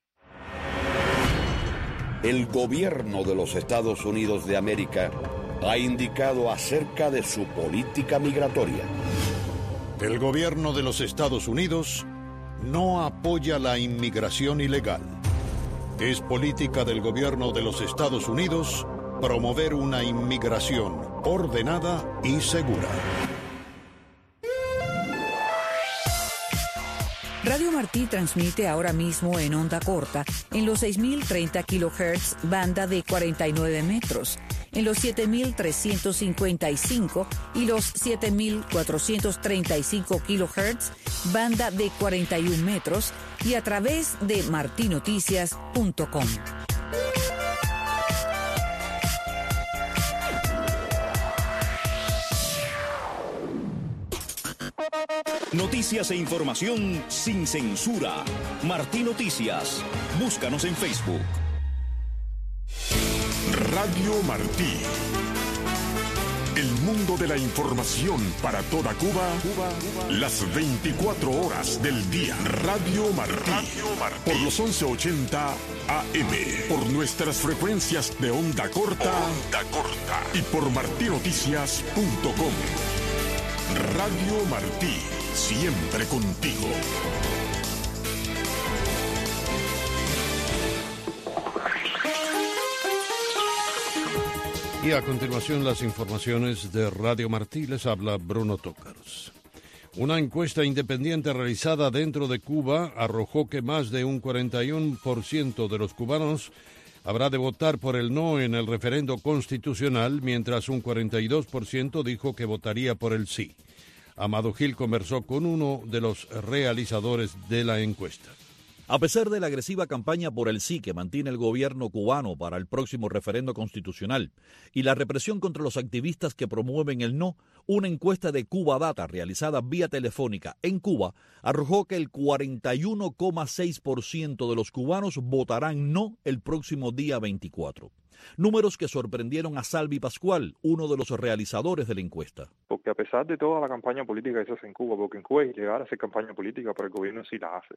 S9: El gobierno de los Estados Unidos de América ha indicado acerca de su política migratoria.
S10: El gobierno de los Estados Unidos no apoya la inmigración ilegal. Es política del gobierno de los Estados Unidos promover una inmigración ordenada y segura.
S11: Radio Martí transmite ahora mismo en onda corta en los seis mil treinta kilohertz, banda de cuarenta y nueve metros, en los siete mil trescientos cincuenta y cinco y los siete mil cuatrocientos treinta y cinco kilohertz, banda de cuarenta y un metros, y a través de marti noticias punto com.
S2: Noticias e información sin censura. Martí Noticias. Búscanos en Facebook.
S1: Radio Martí. El mundo de la información para toda Cuba, Cuba, Cuba. Las veinticuatro horas del día. Radio Martí. Radio Martí. Por los once ochenta A M. Por nuestras frecuencias de onda corta. Onda corta. Y por martí noticias punto com. Radio Martí. Siempre contigo.
S10: Y a continuación las informaciones de Radio Martí. Les habla Bruno Tócaros. Una encuesta independiente realizada dentro de Cuba arrojó que más de un cuarenta y uno por ciento de los cubanos habrá de votar por el no en el referendo constitucional, mientras un cuarenta y dos por ciento dijo que votaría por el sí. Amado Gil conversó con uno de los realizadores de la encuesta.
S12: A pesar de la agresiva campaña por el sí que mantiene el gobierno cubano para el próximo referendo constitucional y la represión contra los activistas que promueven el no, una encuesta de Cuba Data realizada vía telefónica en Cuba arrojó que el cuarenta y uno coma seis por ciento de los cubanos votarán no el próximo día veinticuatro. Números que sorprendieron a Salvi Pascual, uno de los realizadores de la encuesta.
S13: Porque a pesar de toda la campaña política que se hace en Cuba, porque en Cuba es ilegal hacer campaña política, pero el gobierno sí la hace.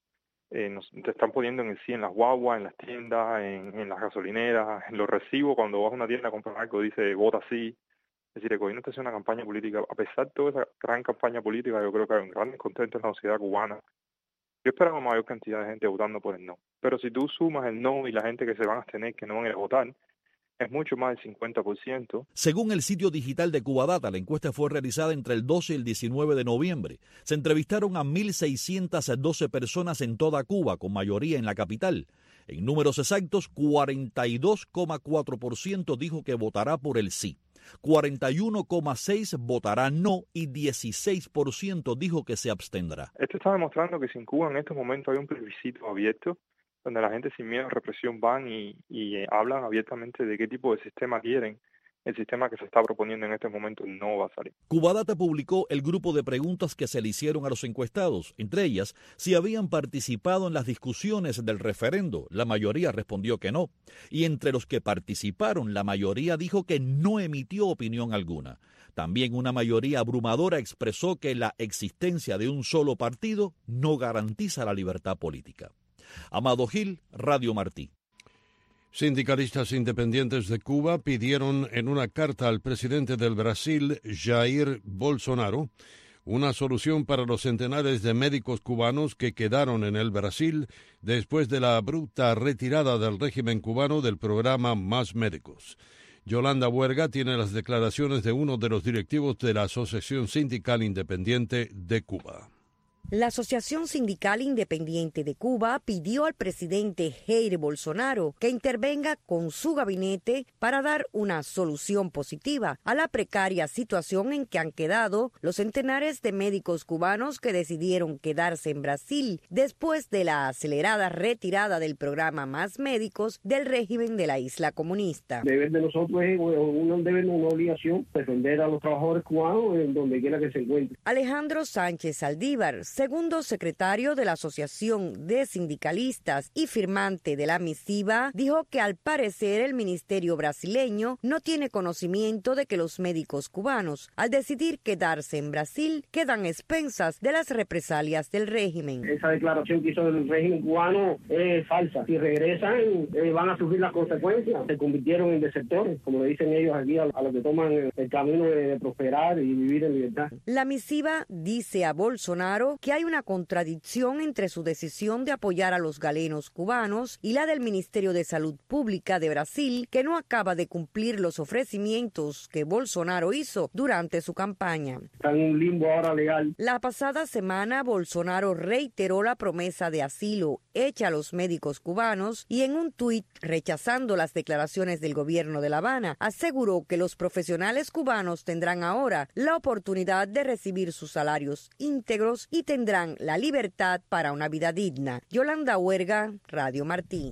S13: Eh, nos, te están poniendo en el sí en las guaguas, en las tiendas, en, en las gasolineras, en los recibos, cuando vas a una tienda a comprar algo dice vota sí. Es decir, el gobierno está haciendo una campaña política. A pesar de toda esa gran campaña política, yo creo que hay un gran descontento en la sociedad cubana. Yo esperaba mayor cantidad de gente votando por el no. Pero si tú sumas el no y la gente que se van a abstener, que no van a ir a votar, es mucho más del cincuenta por ciento.
S12: Según el sitio digital de Cubadata, la encuesta fue realizada entre el doce y el diecinueve de noviembre. Se entrevistaron a mil seiscientas doce personas en toda Cuba, con mayoría en la capital. En números exactos, cuarenta y dos coma cuatro por ciento dijo que votará por el sí. cuarenta y uno coma seis por ciento votará no y dieciséis por ciento dijo que se abstendrá.
S13: Esto está demostrando que si en Cuba en estos momentos hay un plebiscito abierto, donde la gente sin miedo a represión van y, y eh, hablan abiertamente de qué tipo de sistema quieren, el sistema que se está proponiendo en este momento no va a salir.
S12: Cubadata publicó el grupo de preguntas que se le hicieron a los encuestados, entre ellas, si habían participado en las discusiones del referendo. La mayoría respondió que no, y entre los que participaron, la mayoría dijo que no emitió opinión alguna. También una mayoría abrumadora expresó que la existencia de un solo partido no garantiza la libertad política. Amado Gil, Radio Martí.
S10: Sindicalistas independientes de Cuba pidieron en una carta al presidente del Brasil, Jair Bolsonaro, una solución para los centenares de médicos cubanos que quedaron en el Brasil después de la abrupta retirada del régimen cubano del programa Más Médicos. Yolanda Huerga tiene las declaraciones de uno de los directivos de la Asociación Sindical Independiente de Cuba.
S14: La Asociación Sindical Independiente de Cuba pidió al presidente Jair Bolsonaro que intervenga con su gabinete para dar una solución positiva a la precaria situación en que han quedado los centenares de médicos cubanos que decidieron quedarse en Brasil después de la acelerada retirada del programa Más Médicos del régimen de la isla comunista.
S15: El deber de nosotros es un deber, una obligación, defender a los trabajadores cubanos en donde quiera que se encuentren.
S14: Alejandro Sánchez Saldívar, segundo secretario de la Asociación de Sindicalistas y firmante de la misiva, dijo que al parecer el ministerio brasileño no tiene conocimiento de que los médicos cubanos, al decidir quedarse en Brasil, quedan expensas de las represalias del régimen.
S15: Esa declaración que hizo el régimen cubano es falsa. Si regresan, eh, van a sufrir las consecuencias. Se convirtieron en desertores, como le dicen ellos aquí a, a los que toman el camino de, de prosperar y vivir en libertad.
S14: La misiva dice a Bolsonaro que hay una contradicción entre su decisión de apoyar a los galenos cubanos y la del Ministerio de Salud Pública de Brasil, que no acaba de cumplir los ofrecimientos que Bolsonaro hizo durante su campaña.
S15: Está en un limbo ahora legal.
S14: La pasada semana, Bolsonaro reiteró la promesa de asilo hecha a los médicos cubanos y en un tuit rechazando las declaraciones del gobierno de La Habana, aseguró que los profesionales cubanos tendrán ahora la oportunidad de recibir sus salarios íntegros y tendrán la libertad para una vida digna. Yolanda Huerga, Radio Martí.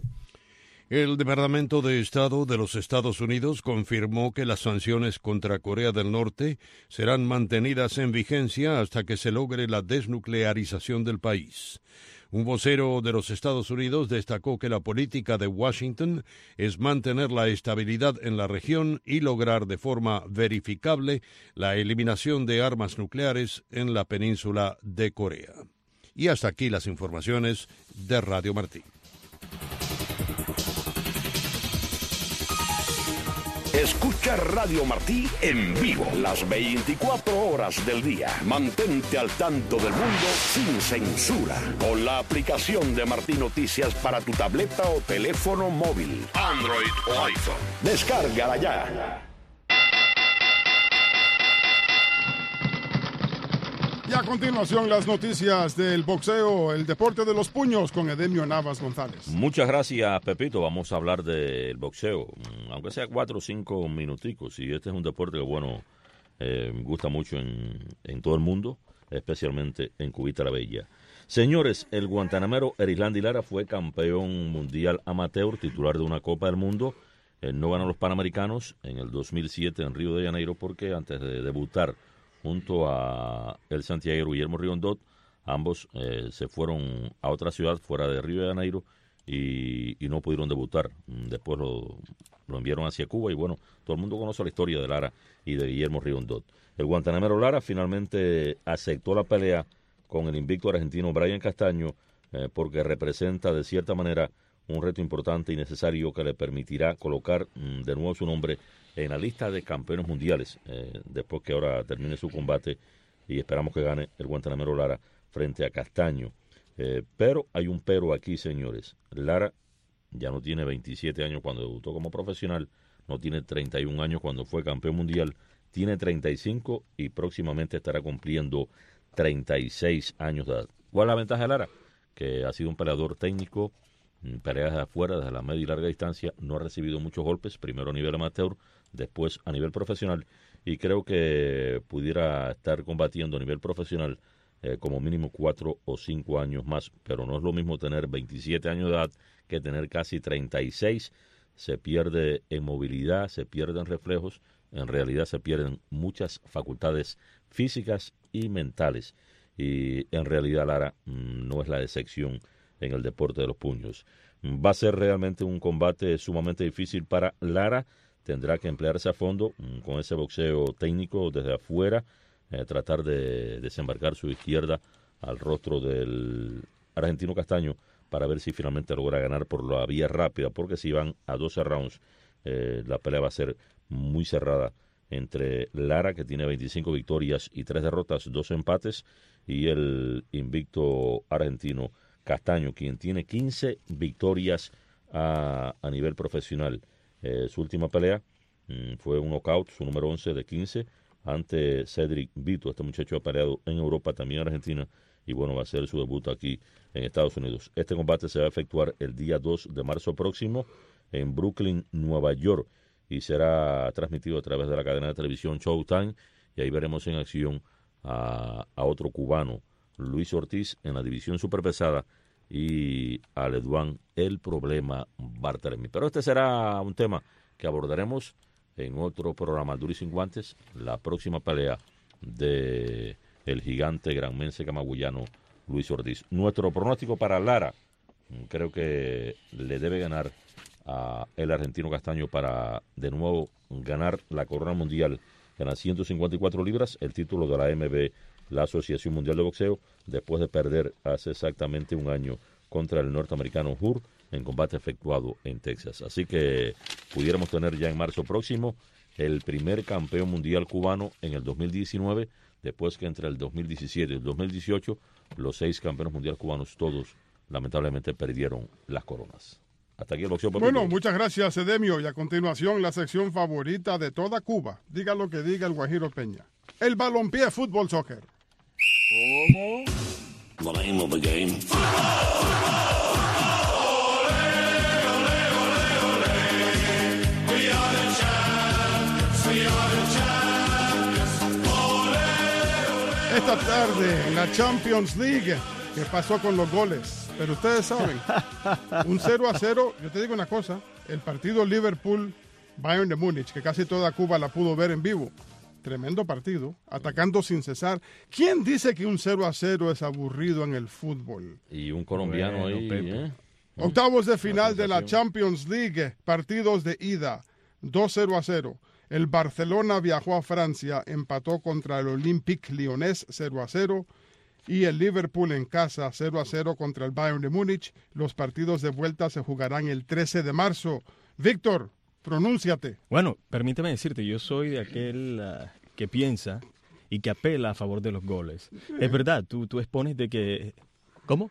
S10: El Departamento de Estado de los Estados Unidos confirmó que las sanciones contra Corea del Norte serán mantenidas en vigencia hasta que se logre la desnuclearización del país. Un vocero de los Estados Unidos destacó que la política de Washington es mantener la estabilidad en la región y lograr de forma verificable la eliminación de armas nucleares en la península de Corea. Y hasta aquí las informaciones de Radio Martí.
S9: Escucha Radio Martí en vivo las veinticuatro horas del día. Mantente al tanto del mundo sin censura con la aplicación de Martí Noticias para tu tableta o teléfono móvil, Android o iPhone. Descárgala ya.
S4: Y a continuación las noticias del boxeo, el deporte de los puños con Edemio Navas González.
S6: Muchas gracias, Pepito. Vamos a hablar del boxeo, aunque sea cuatro o cinco minuticos. Y este es un deporte que, bueno, eh, gusta mucho en, en todo el mundo, especialmente en Cubita la Bella. Señores, el guantanamero Erislandy Lara fue campeón mundial amateur, titular de una Copa del Mundo. Él no ganó los Panamericanos en el dos mil siete en Río de Janeiro porque antes de debutar junto a el santiaguero Guillermo Riondot, ambos eh, se fueron a otra ciudad fuera de Río de Janeiro y, y no pudieron debutar. Después lo, lo enviaron hacia Cuba y bueno, todo el mundo conoce la historia de Lara y de Guillermo Riondot. El guantanamero Lara finalmente aceptó la pelea con el invicto argentino Brian Castaño eh, porque representa de cierta manera un reto importante y necesario que le permitirá colocar mm, de nuevo su nombre en la lista de campeones mundiales, eh, después que ahora termine su combate y esperamos que gane el guantanamero Lara frente a Castaño. Eh, pero hay un pero aquí, señores. Lara ya no tiene veintisiete años cuando debutó como profesional, no tiene treinta y un años cuando fue campeón mundial, tiene treinta y cinco y próximamente estará cumpliendo treinta y seis años de edad. ¿Cuál es la ventaja de Lara? Que ha sido un peleador técnico, peleas de afuera, desde la media y larga distancia, no ha recibido muchos golpes, primero a nivel amateur, después a nivel profesional, y creo que pudiera estar combatiendo a nivel profesional eh, como mínimo cuatro o cinco años más, pero no es lo mismo tener veintisiete años de edad que tener casi treinta y seis. Se pierde en movilidad, se pierden reflejos, en realidad se pierden muchas facultades físicas y mentales, y en realidad Lara mmm, no es la excepción en el deporte de los puños. Va a ser realmente un combate sumamente difícil para Lara. Tendrá que emplearse a fondo con ese boxeo técnico desde afuera, eh, tratar de desembarcar su izquierda al rostro del argentino Castaño para ver si finalmente logra ganar por la vía rápida, porque si van a doce rounds, eh, la pelea va a ser muy cerrada entre Lara, que tiene veinticinco victorias y tres derrotas, dos empates, y el invicto argentino Castaño, quien tiene quince victorias a, a nivel profesional. Eh, su última pelea mmm, fue un knockout, su número once de quince, ante Cedric Vito. Este muchacho ha peleado en Europa, también en Argentina, y bueno, va a ser su debut aquí en Estados Unidos. Este combate se va a efectuar el día dos de marzo próximo en Brooklyn, Nueva York, y será transmitido a través de la cadena de televisión Showtime, y ahí veremos en acción a, a otro cubano, Luis Ortiz, en la división superpesada, y a Leduán el problema Bartolomé. Pero este será un tema que abordaremos en otro programa, Duro y Sin Guantes, la próxima pelea de el gigante granmense camagüeyano Luis Ortiz. Nuestro pronóstico para Lara, creo que le debe ganar a el argentino Castaño para de nuevo ganar la corona mundial en las ciento cincuenta y cuatro libras, el título de la A M B, la Asociación Mundial de Boxeo, después de perder hace exactamente un año contra el norteamericano Hur en combate efectuado en Texas. Así que pudiéramos tener ya en marzo próximo el primer campeón mundial cubano en el dos mil diecinueve, después que entre el dos mil diecisiete y el dos mil dieciocho los seis campeones mundiales cubanos todos lamentablemente perdieron las coronas. Hasta aquí el boxeo.
S4: Bueno, papito. Muchas gracias, Edemio. Y a continuación, la sección favorita de toda Cuba. Diga lo que diga el Guajiro Peña. El balompié fútbol soccer.
S9: ¿Cómo? The name of the game.
S4: Esta tarde en la Champions League, ¿qué pasó con los goles? Pero ustedes saben, un cero a cero, yo te digo una cosa, el partido Liverpool-Bayern de Múnich, que casi toda Cuba la pudo ver en vivo, tremendo partido, atacando sin cesar. ¿Quién dice que un cero a cero es aburrido en el fútbol?
S6: Y un colombiano
S3: Bueno,
S6: ahí,
S3: Pepe.
S6: ¿eh?
S4: Octavos de final de la Champions League, partidos de ida, dos cero a cero. El Barcelona viajó a Francia, empató contra el Olympique Lyonnais cero a cero. Y el Liverpool en casa cero a cero contra el Bayern de Múnich. Los partidos de vuelta se jugarán el trece de marzo. Víctor, pronúnciate.
S3: Bueno, permíteme decirte, yo soy de aquel uh, que piensa y que apela a favor de los goles. Es verdad, tú, tú expones de que... ¿Cómo?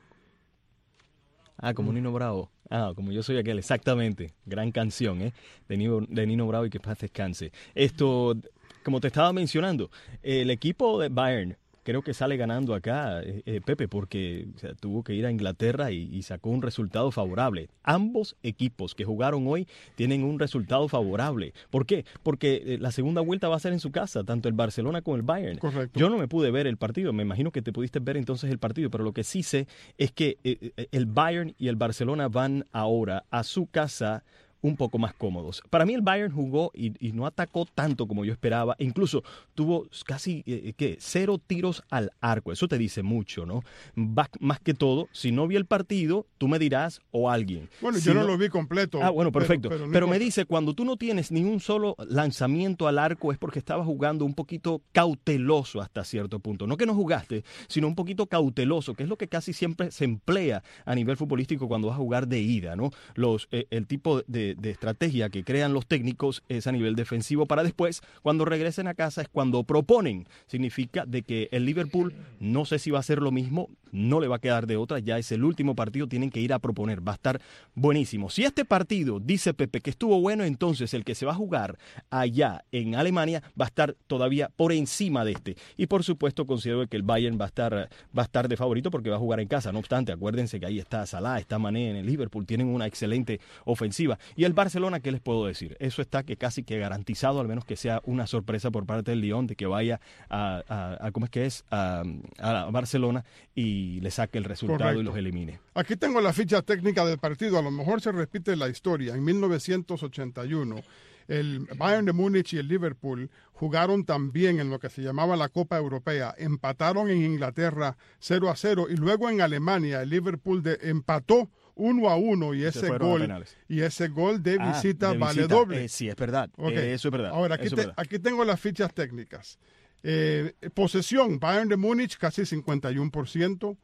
S3: Ah, como Nino Bravo. Ah, como yo soy aquel, exactamente. Gran canción, ¿eh? De Nino, de Nino Bravo y que paz descanse. Esto, como te estaba mencionando, el equipo de Bayern creo que sale ganando acá, eh, eh, Pepe, porque o sea, tuvo que ir a Inglaterra y, y sacó un resultado favorable. Ambos equipos que jugaron hoy tienen un resultado favorable. ¿Por qué? Porque eh, la segunda vuelta va a ser en su casa, tanto el Barcelona como el Bayern.
S4: Correcto.
S3: Yo no me pude ver el partido, me imagino que te pudiste ver entonces el partido, pero lo que sí sé es que eh, el Bayern y el Barcelona van ahora a su casa un poco más cómodos. Para mí el Bayern jugó y, y no atacó tanto como yo esperaba. Incluso tuvo casi, eh, ¿qué? Cero tiros al arco. Eso te dice mucho, ¿no? Más, más que todo, si no vi el partido, tú me dirás o alguien.
S4: Bueno,
S3: si
S4: yo no, no lo vi completo.
S3: Ah, bueno, perfecto.
S4: Pero, pero, no
S3: pero me
S4: importa.
S3: dice, cuando tú no tienes ni un solo lanzamiento al arco es porque estabas jugando un poquito cauteloso hasta cierto punto. No que no jugaste, sino un poquito cauteloso, que es lo que casi siempre se emplea a nivel futbolístico cuando vas a jugar de ida, ¿no? Los, eh, el tipo de de estrategia que crean los técnicos es a nivel defensivo para después, cuando regresen a casa es cuando proponen. Significa de que el Liverpool, no sé si va a hacer lo mismo, no le va a quedar de otra, ya es el último partido, tienen que ir a proponer, va a estar buenísimo. Si este partido, dice Pepe, que estuvo bueno, entonces el que se va a jugar allá en Alemania va a estar todavía por encima de este. Y por supuesto considero que el Bayern va a estar, va a estar de favorito porque va a jugar en casa. No obstante, acuérdense que ahí está Salah, está Mané en el Liverpool, tienen una excelente ofensiva. Y el Barcelona, ¿qué les puedo decir? Eso está que casi que garantizado, al menos que sea una sorpresa por parte del Lyon de que vaya a, a, a ¿cómo es que es? A, a Barcelona y le saque el resultado. Correcto. Y los elimine.
S4: Aquí tengo la ficha técnica del partido. A lo mejor se repite la historia. En mil novecientos ochenta y uno, el Bayern de Múnich y el Liverpool jugaron también en lo que se llamaba la Copa Europea. Empataron en Inglaterra cero a cero y luego en Alemania el Liverpool de, empató uno a uno y ese gol y ese gol de visita, ah, de vale visita. doble.
S3: Eh, sí, es verdad. Okay. Eh, eso es verdad.
S4: Ahora, aquí,
S3: eso
S4: te,
S3: es verdad.
S4: aquí tengo las fichas técnicas. Eh, posesión, Bayern de Múnich casi cincuenta y uno por ciento.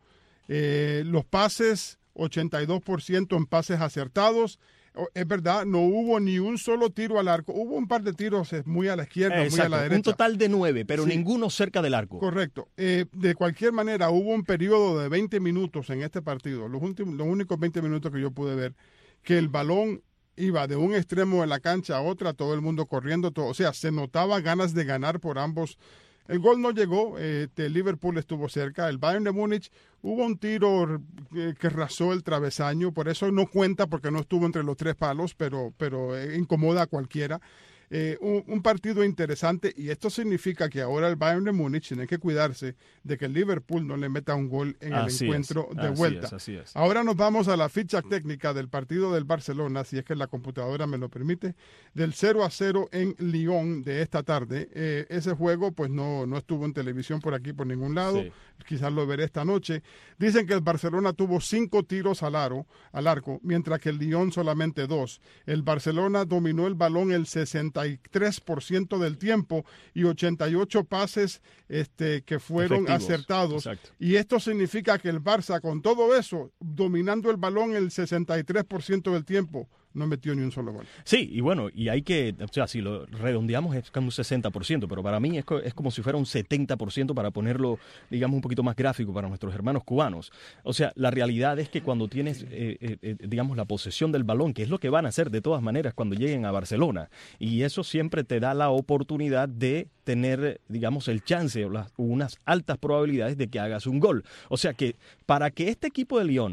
S4: Eh, los pases, ochenta y dos por ciento en pases acertados. Es verdad, no hubo ni un solo tiro al arco. Hubo un par de tiros muy a la izquierda,
S3: Exacto,
S4: muy a la derecha.
S3: Un total de nueve, pero
S4: sí.
S3: ninguno cerca del arco.
S4: Correcto. Eh, de cualquier manera, hubo un periodo de veinte minutos en este partido, los, últimos, los únicos veinte minutos que yo pude ver, que el balón iba de un extremo de la cancha a otra, todo el mundo corriendo. Todo, o sea, se notaba ganas de ganar por ambos. El gol no llegó, eh, el Liverpool estuvo cerca, el Bayern de Múnich hubo un tiro que, que rasó el travesaño, por eso no cuenta porque no estuvo entre los tres palos, pero, pero eh, incomoda a cualquiera. Eh, un, un partido interesante y esto significa que ahora el Bayern de Múnich tiene que cuidarse de que el Liverpool no le meta un gol en
S3: así
S4: el encuentro
S3: es,
S4: de
S3: así
S4: vuelta.
S3: Es, así es.
S4: Ahora nos vamos a la ficha técnica del partido del Barcelona, si es que la computadora me lo permite, del cero a cero en Lyon de esta tarde. Eh, ese juego pues no, no estuvo en televisión por aquí por ningún lado, sí. Quizás lo veré esta noche. Dicen que el Barcelona tuvo cinco tiros al, aro, al arco, mientras que el Lyon solamente dos. El Barcelona dominó el balón el sesenta y tres por ciento del tiempo y ochenta y ocho pases este, que fueron efectivos, acertados. Exacto. Y esto significa que el Barça, con todo eso, dominando el balón el sesenta y tres por ciento del tiempo, no metió ni un solo gol.
S3: Sí, y bueno, y hay que, o sea, si lo redondeamos es como un sesenta por ciento, pero para mí es, es como si fuera un setenta por ciento para ponerlo, digamos, un poquito más gráfico para nuestros hermanos cubanos. O sea, la realidad es que cuando tienes, eh, eh, digamos, la posesión del balón, que es lo que van a hacer de todas maneras cuando lleguen a Barcelona, y eso siempre te da la oportunidad de tener, digamos, el chance o las, unas altas probabilidades de que hagas un gol. O sea que para que este equipo de Lyon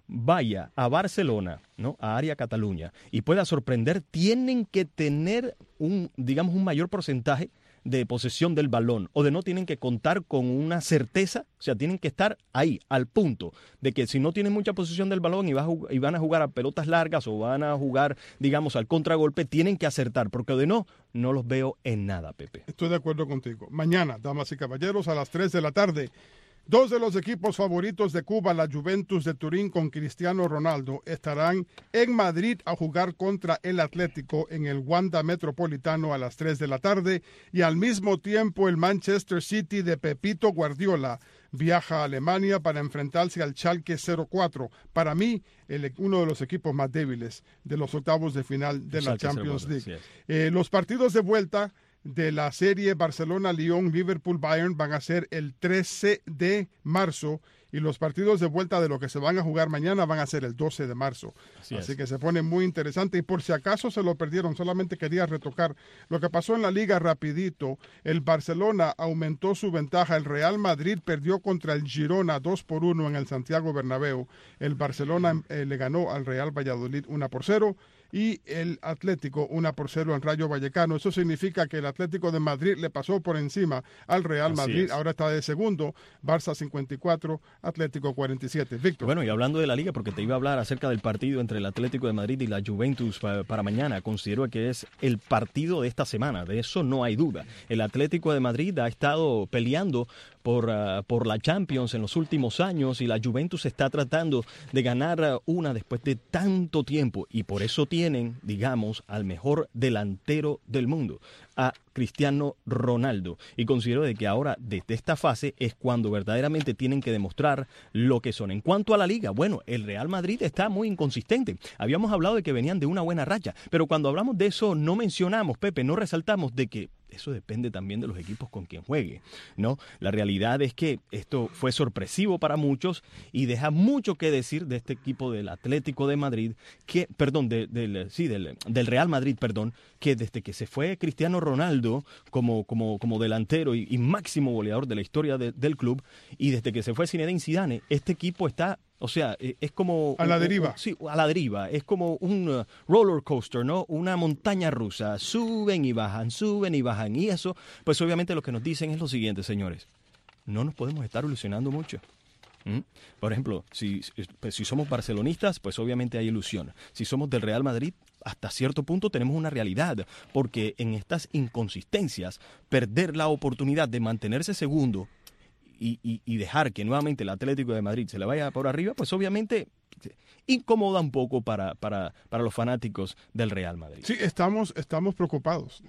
S3: vaya a Barcelona, ¿no? A Área Cataluña, y pueda sorprender, tienen que tener un, digamos, un mayor porcentaje de posesión del balón, o de no tienen que contar con una certeza, o sea, tienen que estar ahí, al punto de que si no tienen mucha posesión del balón y, va a jug- y van a jugar a pelotas largas o van a jugar, digamos, al contragolpe, tienen que acertar, porque de no, no los veo en nada, Pepe.
S4: Estoy de acuerdo contigo. Mañana, damas y caballeros, a las tres de la tarde, dos de los equipos favoritos de Cuba, la Juventus de Turín con Cristiano Ronaldo, estarán en Madrid a jugar contra el Atlético en el Wanda Metropolitano a las tres de la tarde, y al mismo tiempo el Manchester City de Pepito Guardiola viaja a Alemania para enfrentarse al Schalke cero cuatro. Para mí, el, uno de los equipos más débiles de los octavos de final de la Champions League. Eh, los partidos de vuelta de la serie Barcelona-Lyon, Liverpool-Bayern van a ser el trece de marzo, y los partidos de vuelta de lo que se van a jugar mañana van a ser el doce de marzo. Así, Así que se pone muy interesante, y por si acaso se lo perdieron, solamente quería retocar lo que pasó en la liga rapidito. El Barcelona aumentó su ventaja, el Real Madrid perdió contra el Girona dos por uno en el Santiago Bernabéu, el Barcelona eh, le ganó al Real Valladolid uno por cero, y el Atlético uno por cero en Rayo Vallecano. Eso significa que el Atlético de Madrid le pasó por encima al Real Madrid. Ahora está de segundo, Barça cincuenta y cuatro, Atlético cuarenta y siete. Víctor.
S3: Bueno, y hablando de la liga, porque te iba a hablar acerca del partido entre el Atlético de Madrid y la Juventus para, para mañana, considero que es el partido de esta semana, de eso no hay duda. El Atlético de Madrid ha estado peleando por, uh, por la Champions en los últimos años, y la Juventus está tratando de ganar uh, una después de tanto tiempo, y por eso tienen, digamos, al mejor delantero del mundo, a Cristiano Ronaldo, y considero de que ahora, desde esta fase, es cuando verdaderamente tienen que demostrar lo que son. En cuanto a la liga, bueno, el Real Madrid está muy inconsistente. Habíamos hablado de que venían de una buena racha, pero cuando hablamos de eso no mencionamos, Pepe, no resaltamos de que eso depende también de los equipos con quien juegue, ¿no? La realidad es que esto fue sorpresivo para muchos y deja mucho que decir de este equipo del Atlético de Madrid, que, perdón, de, del, sí, del, del Real Madrid, perdón, que desde que se fue Cristiano Ronaldo como, como, como delantero y, y máximo goleador de la historia de, del club, y desde que se fue Zinedine Zidane, este equipo está... O sea, es como...
S4: A la
S3: un,
S4: deriva.
S3: Un, sí, a la deriva. Es como un uh, roller coaster, ¿no? Una montaña rusa. Suben y bajan, suben y bajan. Y eso, pues obviamente lo que nos dicen es lo siguiente, señores. No nos podemos estar ilusionando mucho. ¿Mm? Por ejemplo, si, pues, si somos barcelonistas, pues obviamente hay ilusión. Si somos del Real Madrid, hasta cierto punto tenemos una realidad, porque en estas inconsistencias, perder la oportunidad de mantenerse segundo Y, y, y dejar que nuevamente el Atlético de Madrid se le vaya por arriba, pues obviamente incomoda un poco para, para, para los fanáticos del Real Madrid.
S4: Sí, estamos, estamos preocupados.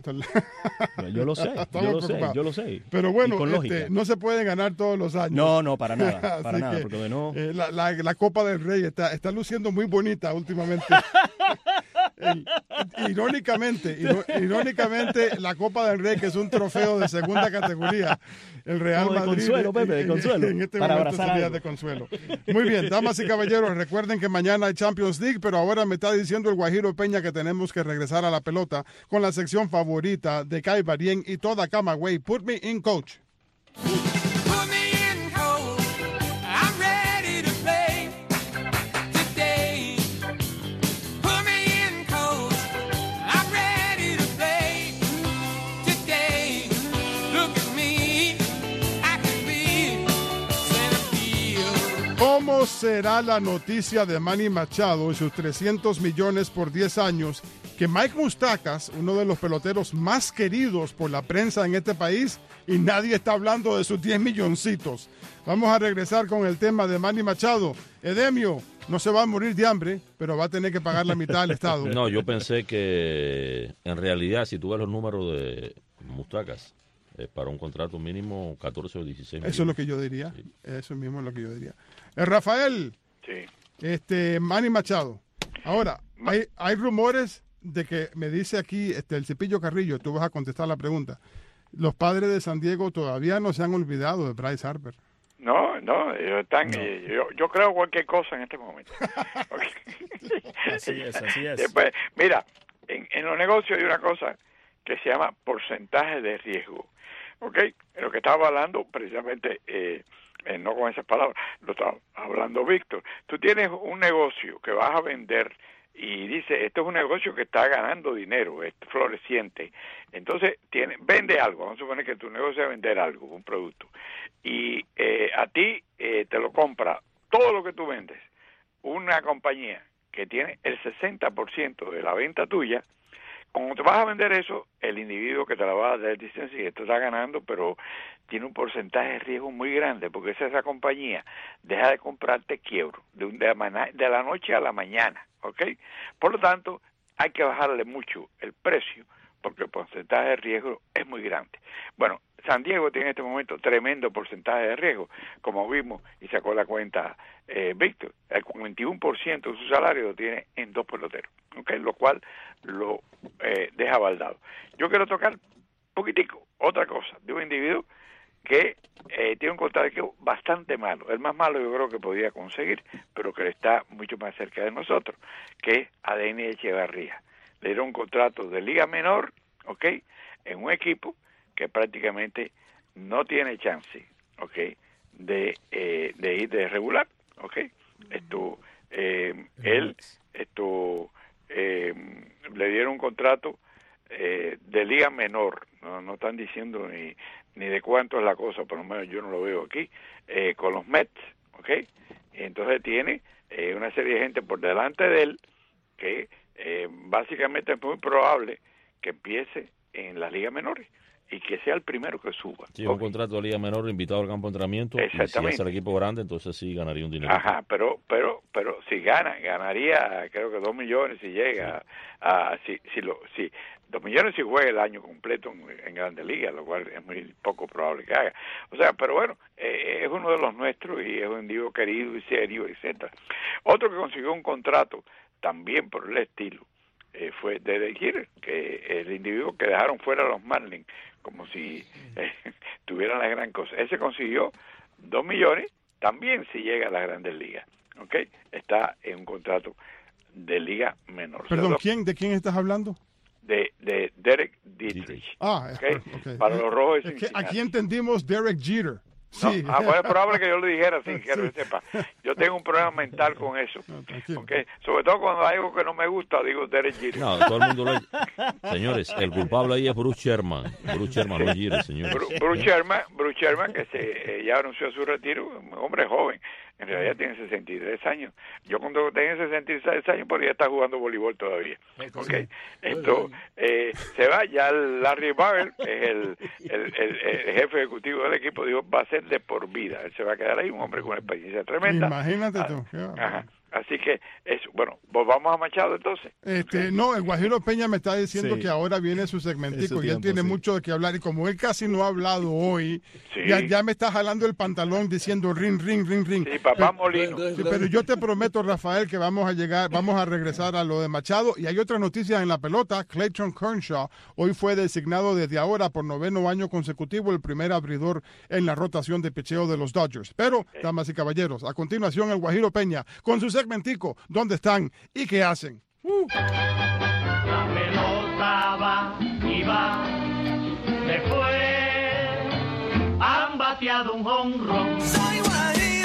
S3: Yo lo sé, yo lo sé, yo lo sé.
S4: Pero bueno, este, no se puede ganar todos los años.
S3: No, no, para nada, para nada,
S4: que,
S3: porque de no...
S4: Eh, la, la, la Copa del Rey está, está luciendo muy bonita últimamente. El, irónicamente, irónicamente, la Copa del Rey, que es un trofeo de segunda categoría, el Real
S3: Como de
S4: Madrid.
S3: consuelo, Pepe, de consuelo.
S4: En este
S3: para
S4: momento sería de consuelo. Muy bien, damas y caballeros, recuerden que mañana hay Champions League, pero ahora me está diciendo el Guajiro Peña que tenemos que regresar a la pelota con la sección favorita de Kai Barien y toda Camagüey. Put me in, coach. ¿Cómo será la noticia de Manny Machado y sus trescientos millones por diez años que Mike Moustakas, uno de los peloteros más queridos por la prensa en este país, y nadie está hablando de sus diez milloncitos? Vamos a regresar con el tema de Manny Machado. Edemio no se va a morir de hambre, pero va a tener que pagar la mitad del Estado.
S6: No, yo pensé que en realidad, si tú ves los números de Moustakas, eh, para un contrato mínimo catorce o dieciséis millones.
S4: Eso es lo que yo diría. Sí. Eso mismo es lo que yo diría. Eh, Rafael,
S7: sí.
S4: este, Manny Machado. Ahora, hay, hay rumores de que me dice aquí este, el Cepillo Carrillo, tú vas a contestar la pregunta. Los Padres de San Diego todavía no se han olvidado de Bryce Harper.
S7: No, no, ellos están, no. Yo, yo creo cualquier cosa en este momento.
S3: Así es, así es.
S7: Después, mira, en, en los negocios hay una cosa que se llama porcentaje de riesgo. ¿Ok? En lo que estaba hablando precisamente eh, eh, no con esas palabras, lo está hablando Víctor. Tú tienes un negocio que vas a vender y dice, esto es un negocio que está ganando dinero, es floreciente. Entonces, tiene, vende algo, vamos a suponer que tu negocio es vender algo, un producto, y eh, a ti eh, te lo compra todo lo que tú vendes, una compañía que tiene el sesenta por ciento de la venta tuya. Cuando te vas a vender eso, el individuo que te la va a dar dice, sí, esto está ganando, pero tiene un porcentaje de riesgo muy grande, porque esa, esa compañía deja de comprarte quiebro de, un, de, de la noche a la mañana, ¿ok? Por lo tanto, hay que bajarle mucho el precio, porque el porcentaje de riesgo es muy grande. Bueno, San Diego tiene en este momento tremendo porcentaje de riesgo, como vimos y sacó la cuenta eh, Víctor, el cuarenta y uno por ciento de su salario lo tiene en dos peloteros, ¿okay? Lo cual lo eh, deja baldado. Yo quiero tocar un poquitico otra cosa de un individuo que eh, tiene un contrato bastante malo, el más malo yo creo que podía conseguir, pero que está mucho más cerca de nosotros, que es Adeiny Echeverría. Le dieron un contrato de liga menor, ¿ok? En un equipo que prácticamente no tiene chance, ¿ok? De, eh, de ir de regular, ¿ok? Esto, eh, él, esto, eh, le dieron un contrato eh, de liga menor, no, no están diciendo ni, ni de cuánto es la cosa, por lo menos yo no lo veo aquí, eh, con los Mets, ¿ok? Y entonces tiene eh, una serie de gente por delante de él que eh, básicamente es muy probable que empiece en las ligas menores y que sea el primero que suba.
S6: Sí, un contrato de liga menor invitado al campo de entrenamiento.
S7: Exactamente.
S6: Y si es el equipo grande, entonces sí ganaría un dinero.
S7: Ajá, pero pero pero si gana, ganaría creo que dos millones si llega sí. a, si si lo si dos millones si juega el año completo en, en Grandes Ligas, lo cual es muy poco probable que haga. O sea, pero bueno, eh, es uno de los nuestros y es un individuo querido y serio, etcétera. Otro que consiguió un contrato también por el estilo eh, fue Derek Jeter, que el individuo que dejaron fuera a los Marlins como si eh, tuvieran la gran cosa. Ese consiguió dos millones también si llega a las Grandes Ligas, ¿ok? Está en un contrato de liga menor.
S4: Perdón, ¿quién, ¿de quién estás hablando?
S7: De, de Derek Dietrich.
S4: Ah,
S7: ¿okay?
S4: Okay.
S7: Para los Rojos.
S4: Es que aquí entendimos Derek Jeter. Sí.
S7: No, ah, pues es probable que yo lo dijera así, sí. Quiero que sepa. Yo tengo un problema mental con eso. No, okay. Sobre todo cuando hay algo que no me gusta, digo Derek Jeter.
S6: No, todo el mundo lo... Señores, el culpable ahí es Bruce Sherman. Bruce Sherman, no Jeter, señores.
S7: Bruce, Bruce Sherman, Bruce Sherman, que se eh, ya anunció su retiro, un hombre joven. En realidad tiene sesenta y tres años. Yo cuando tenía sesenta y seis años podría estar jugando voleibol todavía. Okay. Esto eh, se va, ya Larry Bauer, es el, el, el, el jefe ejecutivo del equipo, dijo va a ser de por vida. Él se va a quedar ahí, un hombre con una experiencia tremenda.
S4: Imagínate
S7: ah,
S4: tú.
S7: Ajá. Así que, eso, bueno, ¿volvamos a Machado entonces?
S4: Este, okay. No, el Guajiro Peña me está diciendo sí. que ahora viene su segmentico y él tiene sí. mucho de qué hablar. Y como él casi no ha hablado hoy, sí. ya, ya me está jalando el pantalón diciendo ring, ring, ring, ring.
S7: Sí, papá Molino.
S4: Sí, pero yo te prometo, Rafael, que vamos a llegar, vamos a regresar a lo de Machado. Y hay otra noticia en la pelota. Clayton Kershaw hoy fue designado desde ahora por noveno año consecutivo el primer abridor en la rotación de picheo de los Dodgers. Pero, okay. damas y caballeros, a continuación el Guajiro Peña con su segmentico, ¿dónde están y qué hacen? Uh.
S16: La pelota va y va, después han bateado un jonrón. Soy Guajiro.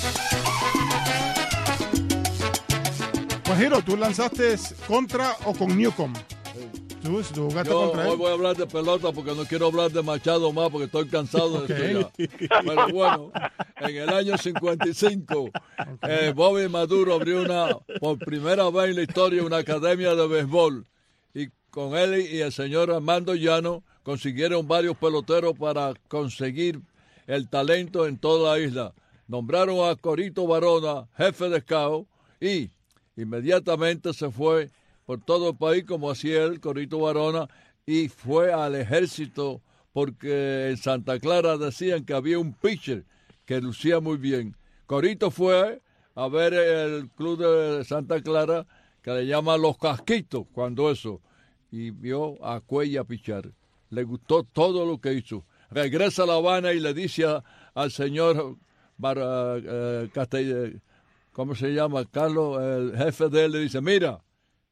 S4: Guajiro, ¿tú lanzaste contra o con Newcomb? ¿Tú, tú jugaste
S5: Yo
S4: contra él?
S5: Hoy voy a hablar de pelota porque no quiero hablar de Machado más porque estoy cansado de okay. esto ya. Pero bueno, en el año cincuenta y cinco, okay. eh, Bobby Maduro abrió una, por primera vez en la historia una academia de béisbol. Y con él y el señor Armando Llano consiguieron varios peloteros para conseguir el talento en toda la isla. Nombraron a Corito Barona, jefe de scout, y inmediatamente se fue por todo el país, como hacía él, Corito Barona, y fue al ejército porque en Santa Clara decían que había un pitcher que lucía muy bien. Corito fue a ver el club de Santa Clara, que le llaman Los Casquitos, cuando eso, y vio a Cuella pichar. Le gustó todo lo que hizo. Regresa a La Habana y le dice a, al señor Bar, uh, Castell, ¿cómo se llama? Carlos, el jefe de él, le dice, mira,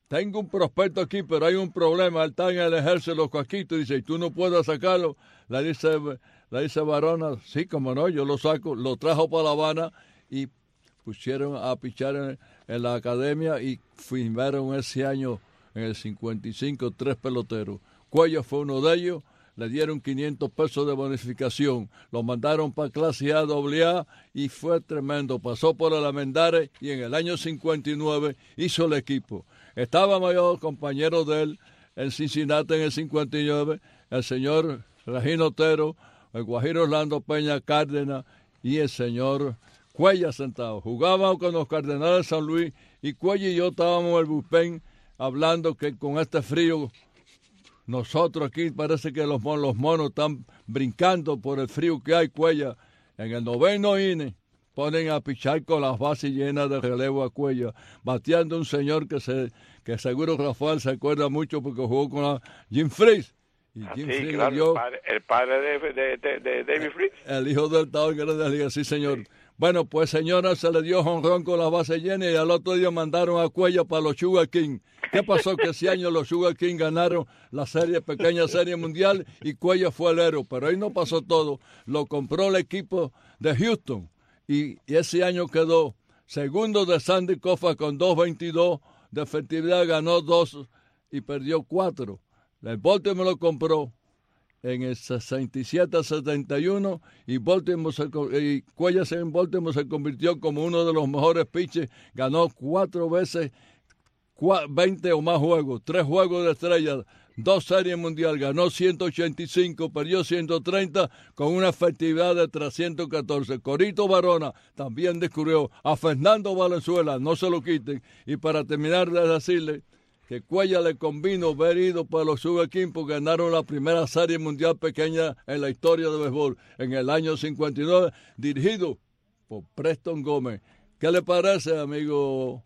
S5: tengo un prospecto aquí, pero hay un problema, él está en el ejército de los casquitos, dice, y tú no puedes sacarlo. Le dice, le dice Varona, sí, como no, yo lo saco, lo trajo para La Habana y pusieron a pichar en, en la academia y firmaron ese año, en el cincuenta y cinco, tres peloteros. Cuellar fue uno de ellos, le dieron quinientos pesos de bonificación, lo mandaron para clase A, doble A, y fue tremendo. Pasó por el Almendares y en el año cincuenta y nueve hizo el equipo. Estábamos yo, compañeros de él, en Cincinnati en el cincuenta y nueve, el señor Regino Otero, el Guajiro Orlando Peña Cárdenas y el señor Cuellar sentado. Jugábamos con los Cardenales de San Luis y Cuellar y yo estábamos en el bullpen hablando que con este frío, nosotros aquí parece que los, los monos están brincando por el frío que hay. Cuellar en el noveno inning ponen a pichar con las bases llenas de relevo a Cuellar, bateando un señor que se que seguro Rafael se acuerda mucho porque jugó con la Jim Freeze. Y
S7: Ah,
S5: Jim
S7: sí,
S5: Freeze
S7: claro,
S5: dio,
S7: el padre, el padre de, de, de, de David Freeze.
S5: el hijo del estado en Grandes Ligas, sí señor. Sí. Bueno, pues señora, se le dio jonrón con las bases llenas y al otro día mandaron a Cuellar para los Sugar King. ¿Qué pasó? Que ese año los Sugar King ganaron la serie, pequeña serie mundial, y Cuellar fue el héroe. Pero ahí no pasó todo. Lo compró el equipo de Houston y, y ese año quedó segundo de Sandy Koufax con dos veintidós de efectividad, ganó dos y perdió cuatro. El Baltimore lo compró en el sesenta y siete a setenta y uno y Baltimore se, y Cuellar en Baltimore se convirtió como uno de los mejores pitchers, ganó cuatro veces veinte o más juegos, tres juegos de estrellas, dos series mundial, ganó ciento ochenta y cinco, perdió ciento treinta con una efectividad de trescientos catorce. Corito Varona también descubrió a Fernando Valenzuela, no se lo quiten. Y para terminar de decirle que Cuellar le convino ver ido para los Sugar King porque ganaron la primera serie mundial pequeña en la historia de béisbol en el año cincuenta y nueve, dirigido por Preston Gómez. ¿Qué le parece, amigo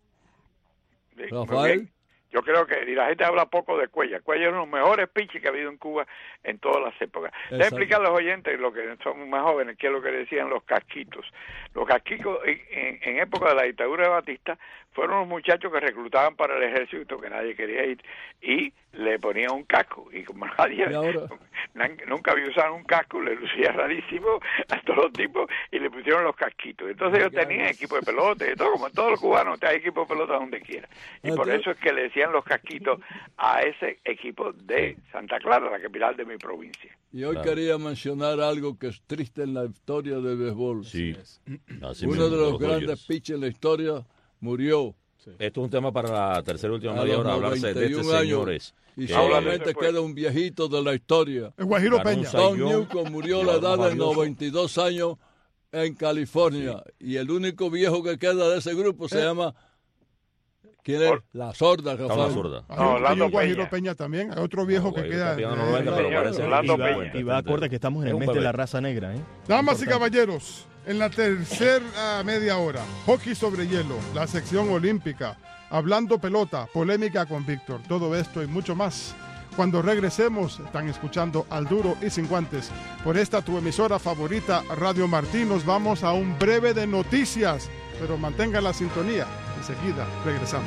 S5: Rafael?
S7: Yo creo que y la gente habla poco de Cuellar. Cuellar es uno de los mejores pitchers que ha habido en Cuba en todas las épocas. Le explicar a los oyentes, lo que somos más jóvenes, que es lo que decían los casquitos. Los casquitos en, en época de la dictadura de Batista fueron los muchachos que reclutaban para el ejército, que nadie quería ir, y le ponían un casco. Y como nadie nunca había usado un casco, le lucía rarísimo a todos los tipos y le pusieron los casquitos. Entonces ellos tenían equipo de pelota y todo, como todos los cubanos, hay equipo de pelota donde quiera. Y por eso es que le decían los casquitos a ese equipo de Santa Clara, la capital de mi provincia.
S5: Y hoy claro. quería mencionar algo que es triste en la historia del béisbol.
S6: Sí. Así
S5: Uno de los, los grandes pitchers en la historia murió.
S6: Sí. Esto es un tema para la tercera y última media hora, hablarse de estos señores.
S5: Y solamente eh, queda un viejito de la historia.
S4: El Guajiro Peña.
S5: Don Newcomb murió a la edad de noventa y dos años en California. Sí. Y el único viejo que queda de ese grupo se eh. llama... ¿Quién es? La sorda, Rafael.
S6: La sorda.
S4: No, hay un Guajiro Peña. Peña también. Hay otro viejo no, que queda...
S3: No, no, no, pero parece y va acorde que estamos en el mes de la raza negra. ¿eh?
S4: Damas y caballeros, en la tercera media hora, hockey sobre hielo, la sección olímpica, hablando pelota, polémica con Víctor. Todo esto y mucho más. Cuando regresemos, están escuchando Al Duro y Sin Guantes. Por esta tu emisora favorita, Radio Martí, nos vamos a un breve de noticias, pero mantenga la sintonía. Enseguida regresamos.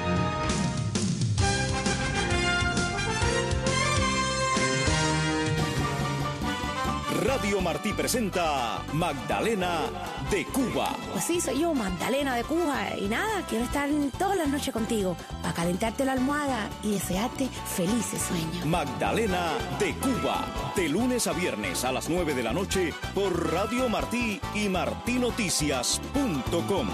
S2: Radio Martí presenta Magdalena de Cuba.
S17: Pues sí, soy yo, Magdalena de Cuba. Y nada, quiero estar todas las noches contigo para calentarte la almohada y desearte felices sueños.
S2: Magdalena de Cuba, de lunes a viernes a las nueve de la noche por Radio Martí y martí noticias punto com.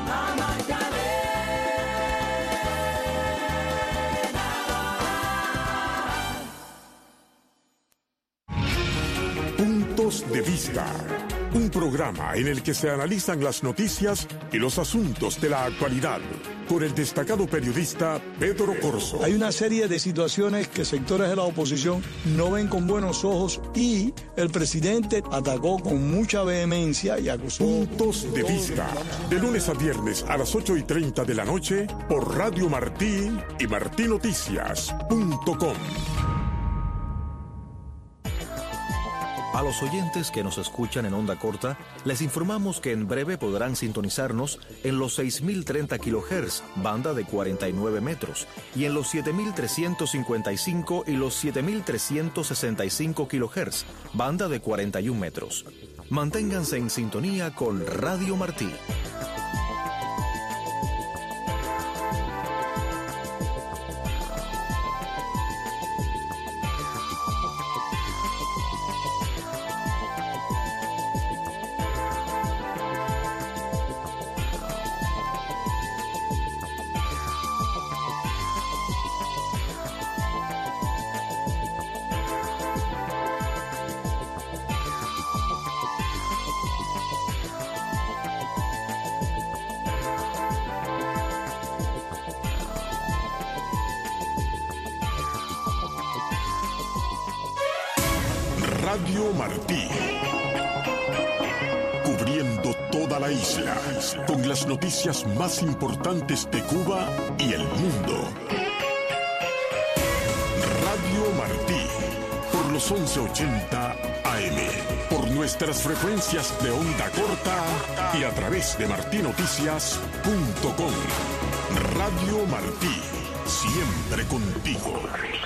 S1: Puntos de Vista, un programa en el que se analizan las noticias y los asuntos de la actualidad, con el destacado periodista Pedro Corzo.
S18: Hay una serie de situaciones que sectores de la oposición no ven con buenos ojos y el presidente atacó con mucha vehemencia y acusó.
S1: Puntos de Vista, de lunes a viernes a las ocho y treinta de la noche por Radio Martí y martí noticias punto com.
S19: A los oyentes que nos escuchan en onda corta, les informamos que en breve podrán sintonizarnos en los seis mil treinta kilohertz, banda de cuarenta y nueve metros, y en los siete mil trescientos cincuenta y cinco y los siete mil trescientos sesenta y cinco kilohertz, banda de cuarenta y un metros. Manténganse en sintonía con Radio Martí.
S1: Radio Martí, cubriendo toda la isla con las noticias más importantes de Cuba y el mundo. Radio Martí, por los once ochenta A M, por nuestras frecuencias de onda corta y a través de martí noticias punto com. Radio Martí, siempre contigo.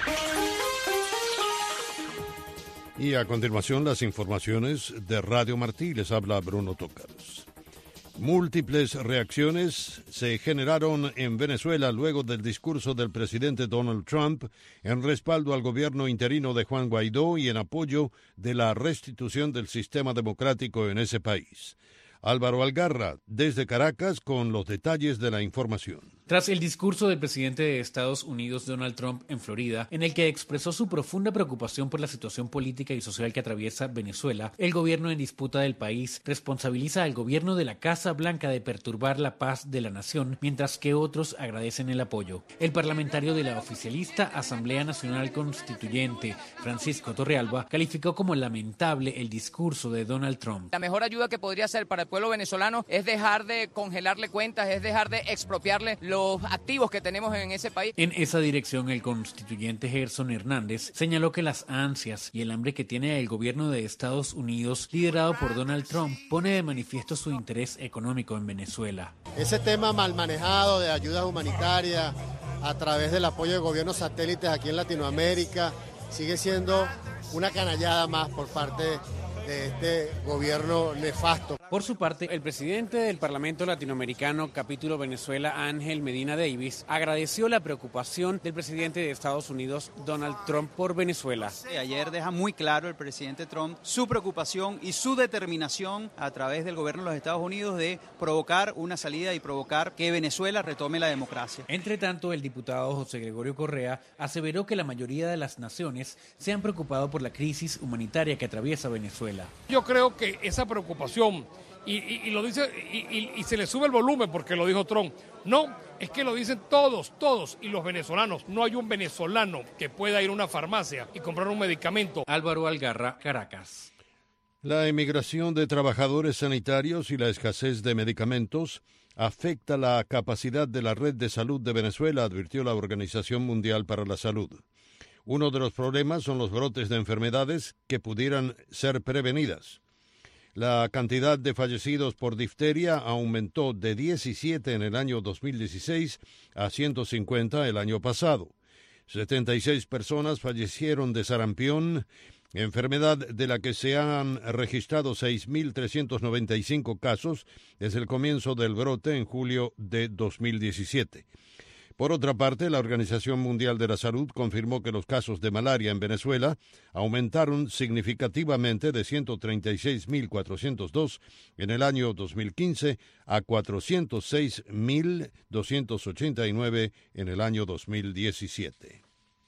S10: Y a continuación las informaciones de Radio Martí. Les habla Bruno Tócaros. Múltiples reacciones se generaron en Venezuela luego del discurso del presidente Donald Trump en respaldo al gobierno interino de Juan Guaidó y en apoyo de la restitución del sistema democrático en ese país. Álvaro Algarra, desde Caracas, con los detalles de la información.
S20: Tras el discurso del presidente de Estados Unidos, Donald Trump, en Florida, en el que expresó su profunda preocupación por la situación política y social que atraviesa Venezuela, el gobierno en disputa del país responsabiliza al gobierno de la Casa Blanca de perturbar la paz de la nación, mientras que otros agradecen el apoyo. El parlamentario de la oficialista Asamblea Nacional Constituyente, Francisco Torrealba, calificó como lamentable el discurso de Donald Trump.
S21: La mejor ayuda que podría hacer para el pueblo venezolano es dejar de congelarle cuentas, es dejar de expropiarle los activos que tenemos en ese país.
S20: En esa dirección, el constituyente Gerson Hernández señaló que las ansias y el hambre que tiene el gobierno de Estados Unidos, liderado por Donald Trump, pone de manifiesto su interés económico en Venezuela.
S22: Ese tema mal manejado de ayuda humanitaria a través del apoyo de gobiernos satélites aquí en Latinoamérica sigue siendo una canallada más por parte de de este gobierno nefasto.
S23: Por su parte, el presidente del Parlamento Latinoamericano, capítulo Venezuela, Ángel Medina Davis, agradeció la preocupación del presidente de Estados Unidos, Donald Trump, por Venezuela.
S24: Ayer deja muy claro el presidente Trump su preocupación y su determinación a través del gobierno de los Estados Unidos de provocar una salida y provocar que Venezuela retome la democracia.
S20: Entre tanto, el diputado José Gregorio Correa aseveró que la mayoría de las naciones se han preocupado por la crisis humanitaria que atraviesa Venezuela.
S25: Yo creo que esa preocupación, y, y, y lo dice, y, y, y se le sube el volumen porque lo dijo Trump, no, es que lo dicen todos, todos, y los venezolanos. No hay un venezolano que pueda ir a una farmacia y comprar un medicamento.
S20: Álvaro Algarra, Caracas.
S10: La emigración de trabajadores sanitarios y la escasez de medicamentos afecta la capacidad de la red de salud de Venezuela, advirtió la Organización Mundial para la Salud. Uno de los problemas son los brotes de enfermedades que pudieran ser prevenidas. La cantidad de fallecidos por difteria aumentó de diecisiete en el año dos mil dieciséis a ciento cincuenta el año pasado. setenta y seis personas fallecieron de sarampión, enfermedad de la que se han registrado seis mil trescientos noventa y cinco casos desde el comienzo del brote en julio de dos mil diecisiete. Por otra parte, la Organización Mundial de la Salud confirmó que los casos de malaria en Venezuela aumentaron significativamente de ciento treinta y seis mil cuatrocientos dos en el año dos mil quince a cuatrocientos seis mil doscientos ochenta y nueve en el año dos mil diecisiete.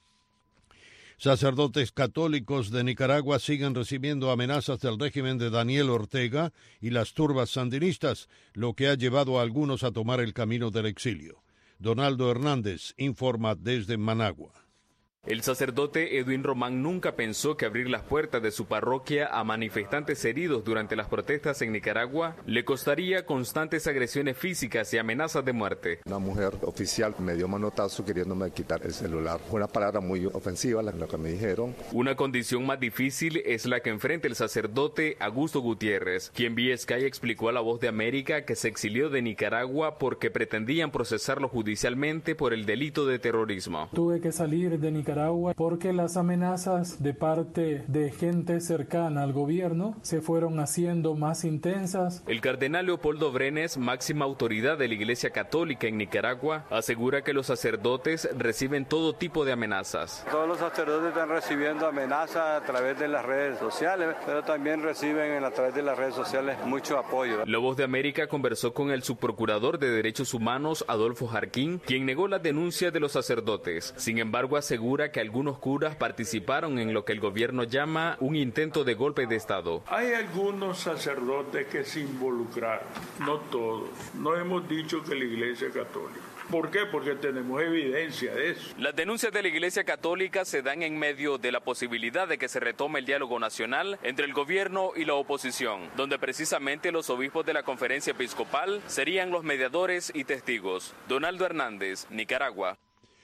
S10: Sacerdotes católicos de Nicaragua siguen recibiendo amenazas del régimen de Daniel Ortega y las turbas sandinistas, lo que ha llevado a algunos a tomar el camino del exilio. Donaldo Hernández informa desde Managua.
S8: El sacerdote Edwin Román nunca pensó que abrir las puertas de su parroquia a manifestantes heridos durante las protestas en Nicaragua le costaría constantes agresiones físicas y amenazas de muerte.
S11: Una mujer oficial me dio manotazo queriéndome quitar el celular. Fue una palabra muy ofensiva la que me dijeron.
S8: Una condición más difícil es la que enfrenta el sacerdote Augusto Gutiérrez, quien vía Sky explicó a La Voz de América que se exilió de Nicaragua porque pretendían procesarlo judicialmente por el delito de terrorismo.
S12: Tuve que salir de Nicaragua porque las amenazas de parte de gente cercana al gobierno se fueron haciendo más intensas.
S8: El cardenal Leopoldo Brenes, máxima autoridad de la Iglesia Católica en Nicaragua, asegura que los sacerdotes reciben todo tipo de amenazas.
S13: Todos los sacerdotes están recibiendo amenazas a través de las redes sociales, pero también reciben a través de las redes sociales mucho apoyo.
S8: La Voz de América conversó con el subprocurador de Derechos Humanos, Adolfo Jarquín, quien negó las denuncias de los sacerdotes. Sin embargo, asegura que algunos curas participaron en lo que el gobierno llama un intento de golpe de Estado.
S15: Hay algunos sacerdotes que se involucraron, no todos. No hemos dicho que la Iglesia Católica. ¿Por qué? Porque tenemos evidencia de eso.
S8: Las denuncias de la Iglesia Católica se dan en medio de la posibilidad de que se retome el diálogo nacional entre el gobierno y la oposición, donde precisamente los obispos de la Conferencia Episcopal serían los mediadores y testigos. Donaldo Hernández, Nicaragua.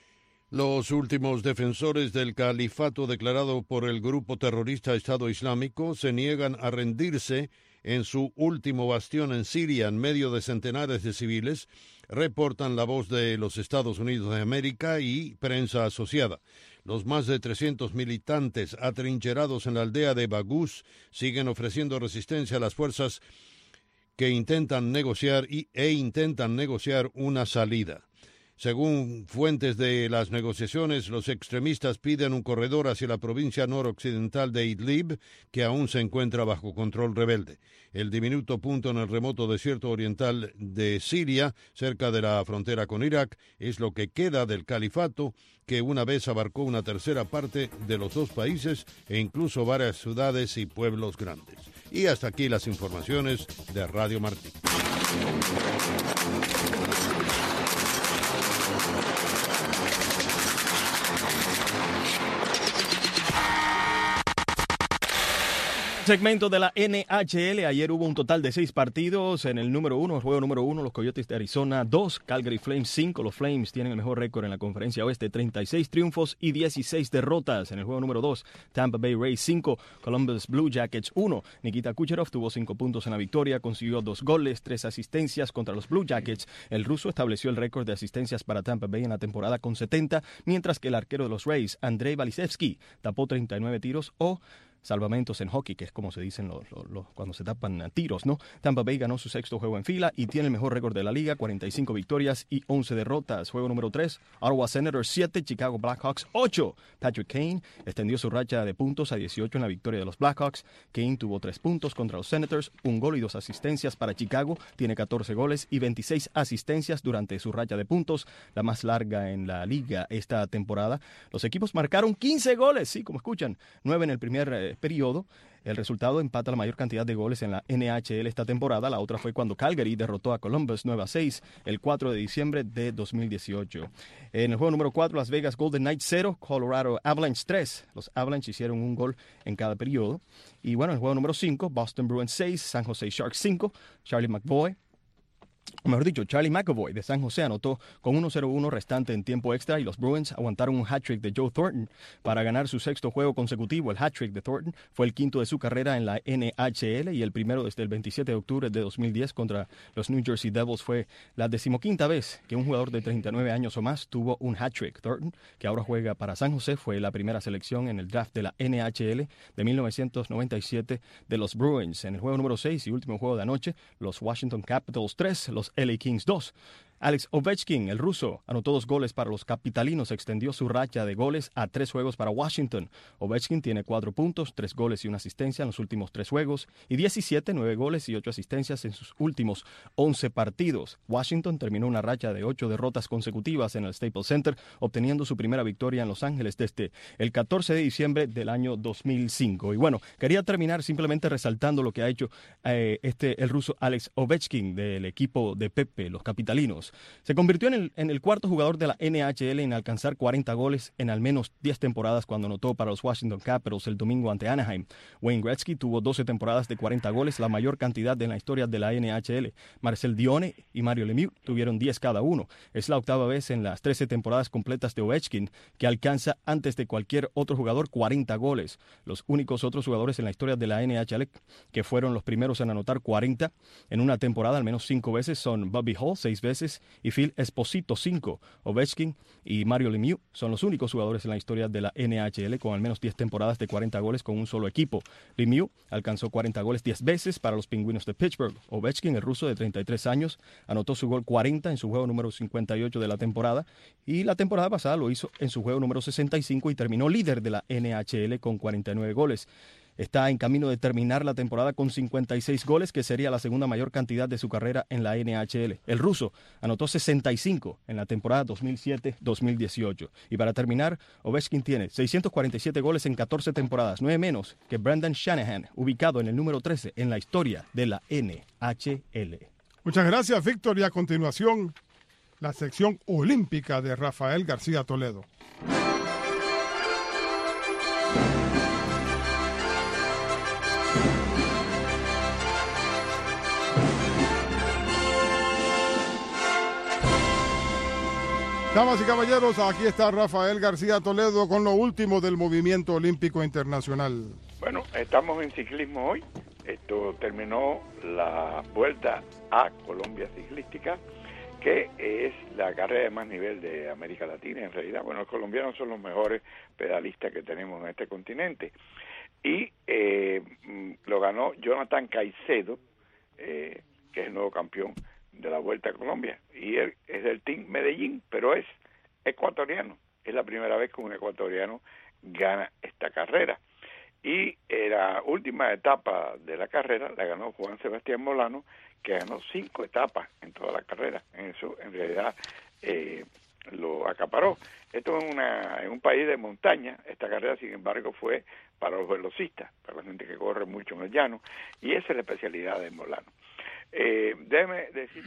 S10: Los últimos defensores del califato declarado por el grupo terrorista Estado Islámico se niegan a rendirse en su último bastión en Siria en medio de centenares de civiles, reportan La Voz de los Estados Unidos de América y prensa asociada. Los más de trescientos militantes atrincherados en la aldea de Baghouz siguen ofreciendo resistencia a las fuerzas que intentan negociar y, e intentan negociar una salida. Según fuentes de las negociaciones, los extremistas piden un corredor hacia la provincia noroccidental de Idlib, que aún se encuentra bajo control rebelde. El diminuto punto en el remoto desierto oriental de Siria, cerca de la frontera con Irak, es lo que queda del califato, que una vez abarcó una tercera parte de los dos países e incluso varias ciudades y pueblos grandes. Y hasta aquí las informaciones de Radio Martí.
S3: Segmento de la N H L. Ayer hubo un total de seis partidos. En el número uno, el juego número uno, los Coyotes de Arizona dos, Calgary Flames cinco. Los Flames tienen el mejor récord en la Conferencia Oeste, treinta y seis triunfos y dieciséis derrotas. En el juego número dos, Tampa Bay Rays cinco, Columbus Blue Jackets uno. Nikita Kucherov tuvo cinco puntos en la victoria, consiguió dos goles, tres asistencias contra los Blue Jackets. El ruso estableció el récord de asistencias para Tampa Bay en la temporada con setenta, mientras que el arquero de los Rays, Andrei Balisevsky, tapó treinta y nueve tiros o salvamentos en hockey, que es como se dicen los, los, los, cuando se tapan tiros, ¿no? Tampa Bay ganó su sexto juego en fila y tiene el mejor récord de la liga, cuarenta y cinco victorias y once derrotas. Juego número tres, Ottawa Senators siete, Chicago Blackhawks ocho. Patrick Kane extendió su racha de puntos a dieciocho en la victoria de los Blackhawks. Kane tuvo tres puntos contra los Senators, un gol y dos asistencias para Chicago. Tiene catorce goles y veintiséis asistencias durante su racha de puntos, la más larga en la liga esta temporada. Los equipos marcaron quince goles, sí, como escuchan, nueve en el primer eh, periodo. El resultado empata la mayor cantidad de goles en la N H L esta temporada. La otra fue cuando Calgary derrotó a Columbus nueve a seis el cuatro de diciembre de dos mil dieciocho. En el juego número cuatro, Las Vegas Golden Knights cero, Colorado Avalanche tres. Los Avalanche hicieron un gol en cada periodo. Y bueno, en el juego número cinco, Boston Bruins seis, San Jose Sharks cinco, Charlie McAvoy. O mejor dicho, Charlie McAvoy de San José anotó con uno cero uno restante en tiempo extra y los Bruins aguantaron un hat-trick de Joe Thornton para ganar su sexto juego consecutivo. El hat-trick de Thornton fue el quinto de su carrera en la N H L y el primero desde el veintisiete de octubre de dos mil diez contra los New Jersey Devils. Fue la decimoquinta vez que un jugador de treinta y nueve años o más tuvo un hat-trick. Thornton, que ahora juega para San José, fue la primera selección en el draft de la N H L de mil novecientos noventa y siete de los Bruins. En el juego número seis y último juego de anoche, los Washington Capitals tres, los L A Kings dos. Alex Ovechkin, el ruso, anotó dos goles para los capitalinos, extendió su racha de goles a tres juegos para Washington. Ovechkin tiene cuatro puntos, tres goles y una asistencia en los últimos tres juegos y diecisiete, nueve goles y ocho asistencias en sus últimos once partidos. Washington terminó una racha de ocho derrotas consecutivas en el Staples Center, obteniendo su primera victoria en Los Ángeles desde el catorce de diciembre del año dos mil cinco. Y bueno, quería terminar simplemente resaltando lo que ha hecho eh, este el ruso Alex Ovechkin del equipo de Pepe, los capitalinos. puntos. Se convirtió en el, en el cuarto jugador de la N H L en alcanzar cuarenta goles en al menos diez temporadas cuando anotó para los Washington Capitals el domingo ante Anaheim. Wayne Gretzky tuvo doce temporadas de cuarenta goles, la mayor cantidad en la historia de la N H L. Marcel Dione y Mario Lemieux tuvieron diez cada uno. Es la octava vez en las trece temporadas completas de Ovechkin que alcanza antes de cualquier otro jugador cuarenta goles. Los únicos otros jugadores en la historia de la N H L que fueron los primeros en anotar cuarenta en una temporada al menos cinco veces son Bobby Hull seis veces y Phil Esposito cinco. Ovechkin y Mario Lemieux son los únicos jugadores en la historia de la N H L con al menos diez temporadas de cuarenta goles con un solo equipo. Lemieux alcanzó cuarenta goles diez veces para los Pingüinos de Pittsburgh. Ovechkin, el ruso de treinta y tres años, anotó su gol cuarenta en su juego número cincuenta y ocho de la temporada y la temporada pasada lo hizo en su juego número sesenta y cinco y terminó líder de la N H L con cuarenta y nueve goles. Está en camino de terminar la temporada con cincuenta y seis goles, que sería la segunda mayor cantidad de su carrera en la N H L. El ruso anotó sesenta y cinco en la temporada dos mil siete dos mil dieciocho. Y para terminar, Ovechkin tiene seiscientos cuarenta y siete goles en catorce temporadas, nueve menos que Brendan Shanahan, ubicado en el número trece en la historia de la N H L.
S4: Muchas gracias, Víctor. Y a continuación, la sección olímpica de Rafael García Toledo. Damas y caballeros, aquí está Rafael García Toledo con lo último del movimiento olímpico internacional.
S5: Bueno, estamos en ciclismo hoy. Esto terminó la Vuelta a Colombia Ciclística, que es la carrera de más nivel de América Latina. En realidad, bueno, los colombianos son los mejores pedalistas que tenemos en este continente. Y eh, lo ganó Jonathan Caicedo, eh, que es el nuevo campeón de la Vuelta a Colombia, y él es del Team Medellín, pero es ecuatoriano. Es la primera vez que un ecuatoriano gana esta carrera. Y en la última etapa de la carrera la ganó Juan Sebastián Molano, que ganó cinco etapas en toda la carrera. En eso, en realidad, eh, lo acaparó. Esto es una, en un país de montaña. Esta carrera, sin embargo, fue para los velocistas, para la gente que corre mucho en el llano, y esa es la especialidad de Molano. Eh, déjeme decir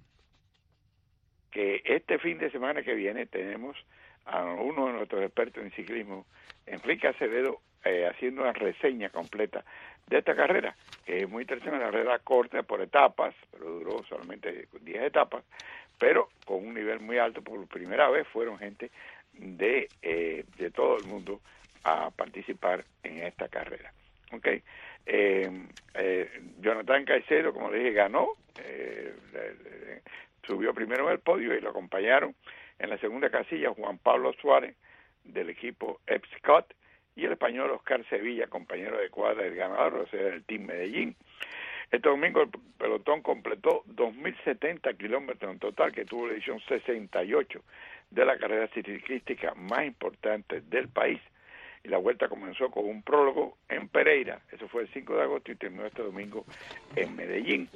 S5: que este fin de semana que viene tenemos a uno de nuestros expertos en ciclismo, Enrique Acevedo, eh, haciendo una reseña completa de esta carrera, que es muy interesante, una carrera corta por etapas, pero duró solamente diez etapas, pero con un nivel muy alto. Por primera vez fueron gente de, eh, de todo el mundo a participar en esta carrera. Okay. Eh, eh, Jonathan Caicedo, como le dije, ganó, eh, eh, subió primero en el podio y lo acompañaron en la segunda casilla Juan Pablo Suárez del equipo Epscot y el español Oscar Sevilla, compañero de cuadra del ganador, o sea, del Team Medellín. Este domingo el pelotón completó dos mil setenta kilómetros en total, que tuvo la edición sesenta y ocho de la carrera ciclística más importante del país. Y la vuelta comenzó con un prólogo en Pereira, eso fue el cinco de agosto, y terminó este domingo en Medellín.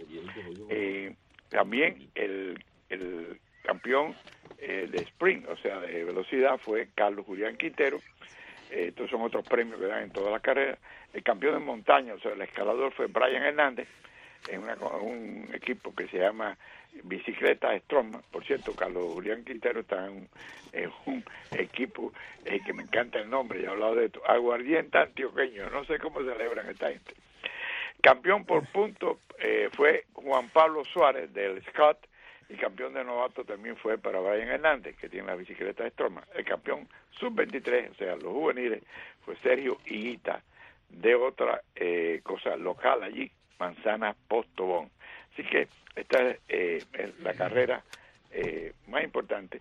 S5: Eh, también el, el campeón eh, de sprint, o sea, de velocidad, fue Carlos Julián Quintero. Eh, estos son otros premios que dan en todas las carreras. El campeón de montaña, o sea, el escalador, fue Brian Hernández, en una, un equipo que se llama Bicicleta Strongman. Por cierto, Carlos Julián Quintero está en un, en un equipo eh, que me encanta el nombre, ya he hablado de esto, Aguardiente Antioqueño, no sé cómo celebran esta gente. Campeón por puntos eh, fue Juan Pablo Suárez del Scott, y campeón de novato también fue para Brian Hernández, que tiene la bicicleta Strongman. El campeón sub veintitrés, o sea, los juveniles, fue Sergio Higuita, de otra eh, cosa local allí, Manzana Postobón. Así que esta es, eh, es la carrera eh, más importante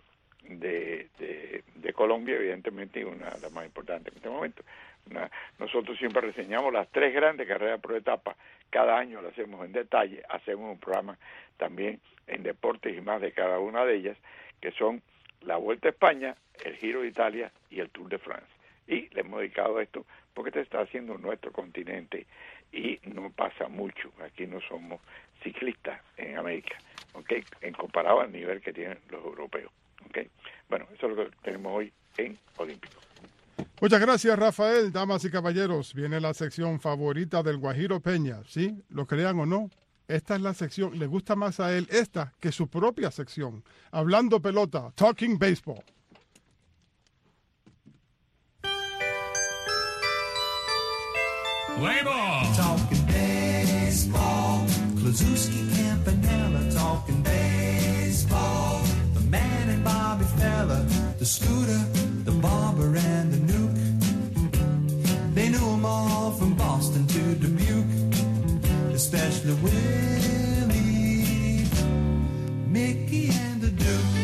S5: de, de, de Colombia, evidentemente, y una de las más importantes en este momento. Una, nosotros siempre reseñamos las tres grandes carreras por etapa, cada año lo hacemos en detalle, hacemos un programa también en deportes y más de cada una de ellas, que son la Vuelta a España, el Giro de Italia y el Tour de France. Y le hemos dedicado esto porque este está haciendo nuestro continente y no pasa mucho. Aquí no somos ciclistas en América, ¿okay? En comparado al nivel que tienen los europeos, ¿okay? Bueno, eso es lo que tenemos hoy en Olímpico.
S4: Muchas gracias, Rafael. Damas y caballeros, viene la sección favorita del Guajiro Peña, ¿sí? Lo crean o no, esta es la sección, le gusta más a él esta que su propia sección. Hablando pelota, Talking Baseball.
S6: Play ball. Talking baseball. Klazuski, Campanella, talking baseball. The man and Bobby Fella, the Scooter, the Barber and the Nuke. They knew them all from Boston to Dubuque, especially Willie, Mickey and the Duke.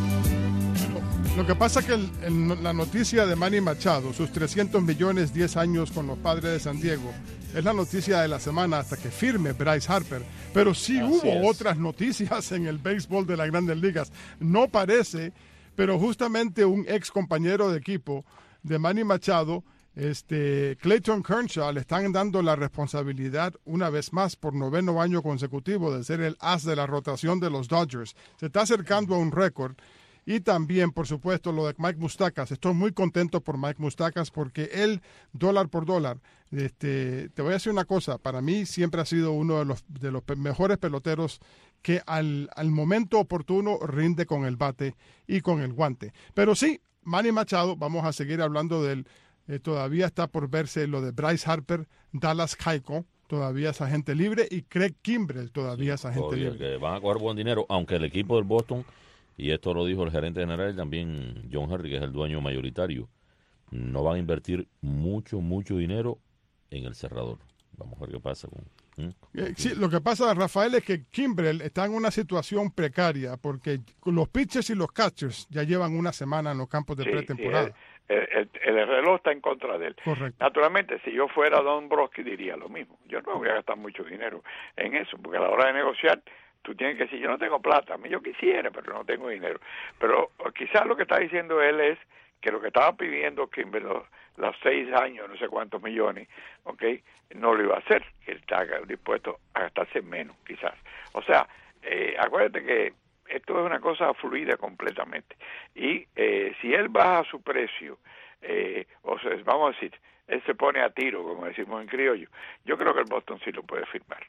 S4: Lo que pasa es que el, el, la noticia de Manny Machado, sus trescientos millones, diez años con los Padres de San Diego, es la noticia de la semana hasta que firme Bryce Harper. Pero sí
S7: Así
S4: hubo
S7: es.
S4: otras noticias en el béisbol de las Grandes Ligas. No parece, pero justamente un ex compañero de equipo de Manny Machado, este Clayton Kershaw, le están dando la responsabilidad una vez más por noveno año consecutivo de ser el as de la rotación de los Dodgers. Se está acercando a un récord. Y también, por supuesto, lo de Mike Moustakas. Estoy muy contento por Mike Moustakas porque él, dólar por dólar, este, te voy a decir una cosa, para mí siempre ha sido uno de los, de los mejores peloteros que al, al momento oportuno rinde con el bate y con el guante. Pero sí, Manny Machado, vamos a seguir hablando de él. Eh, todavía está por verse lo de Bryce Harper, Dallas Keuchel, todavía es agente libre, y Craig Kimbrel todavía es agente
S7: Todavía,
S4: libre.
S7: que van a coger buen dinero, aunque el equipo del Boston, y esto lo dijo el gerente general y también John Henry, que es el dueño mayoritario, no van a invertir mucho, mucho dinero en el cerrador. Vamos a ver qué pasa con... ¿eh?
S4: Eh, Sí, lo que pasa, Rafael, es que Kimbrel está en una situación precaria porque los pitchers y los catchers ya llevan una semana en los campos de
S5: Sí,
S4: pretemporada.
S5: sí, el, el, el, el reloj está en contra de él.
S4: Correcto.
S5: Naturalmente, si yo fuera Don Broski diría lo mismo. Yo no voy a gastar mucho dinero en eso, porque a la hora de negociar tú tienes que decir, yo no tengo plata, yo quisiera, pero no tengo dinero. Pero quizás lo que está diciendo él es que lo que estaba pidiendo Kimbrel, los, los seis años, no sé cuántos millones, ¿ok?, no lo iba a hacer, que él está dispuesto a gastarse menos, quizás. O sea, eh, acuérdate que esto es una cosa fluida completamente. Y eh, si él baja su precio, eh, o sea, vamos a decir, él se pone a tiro, como decimos en criollo, yo creo que el Boston sí lo puede firmar.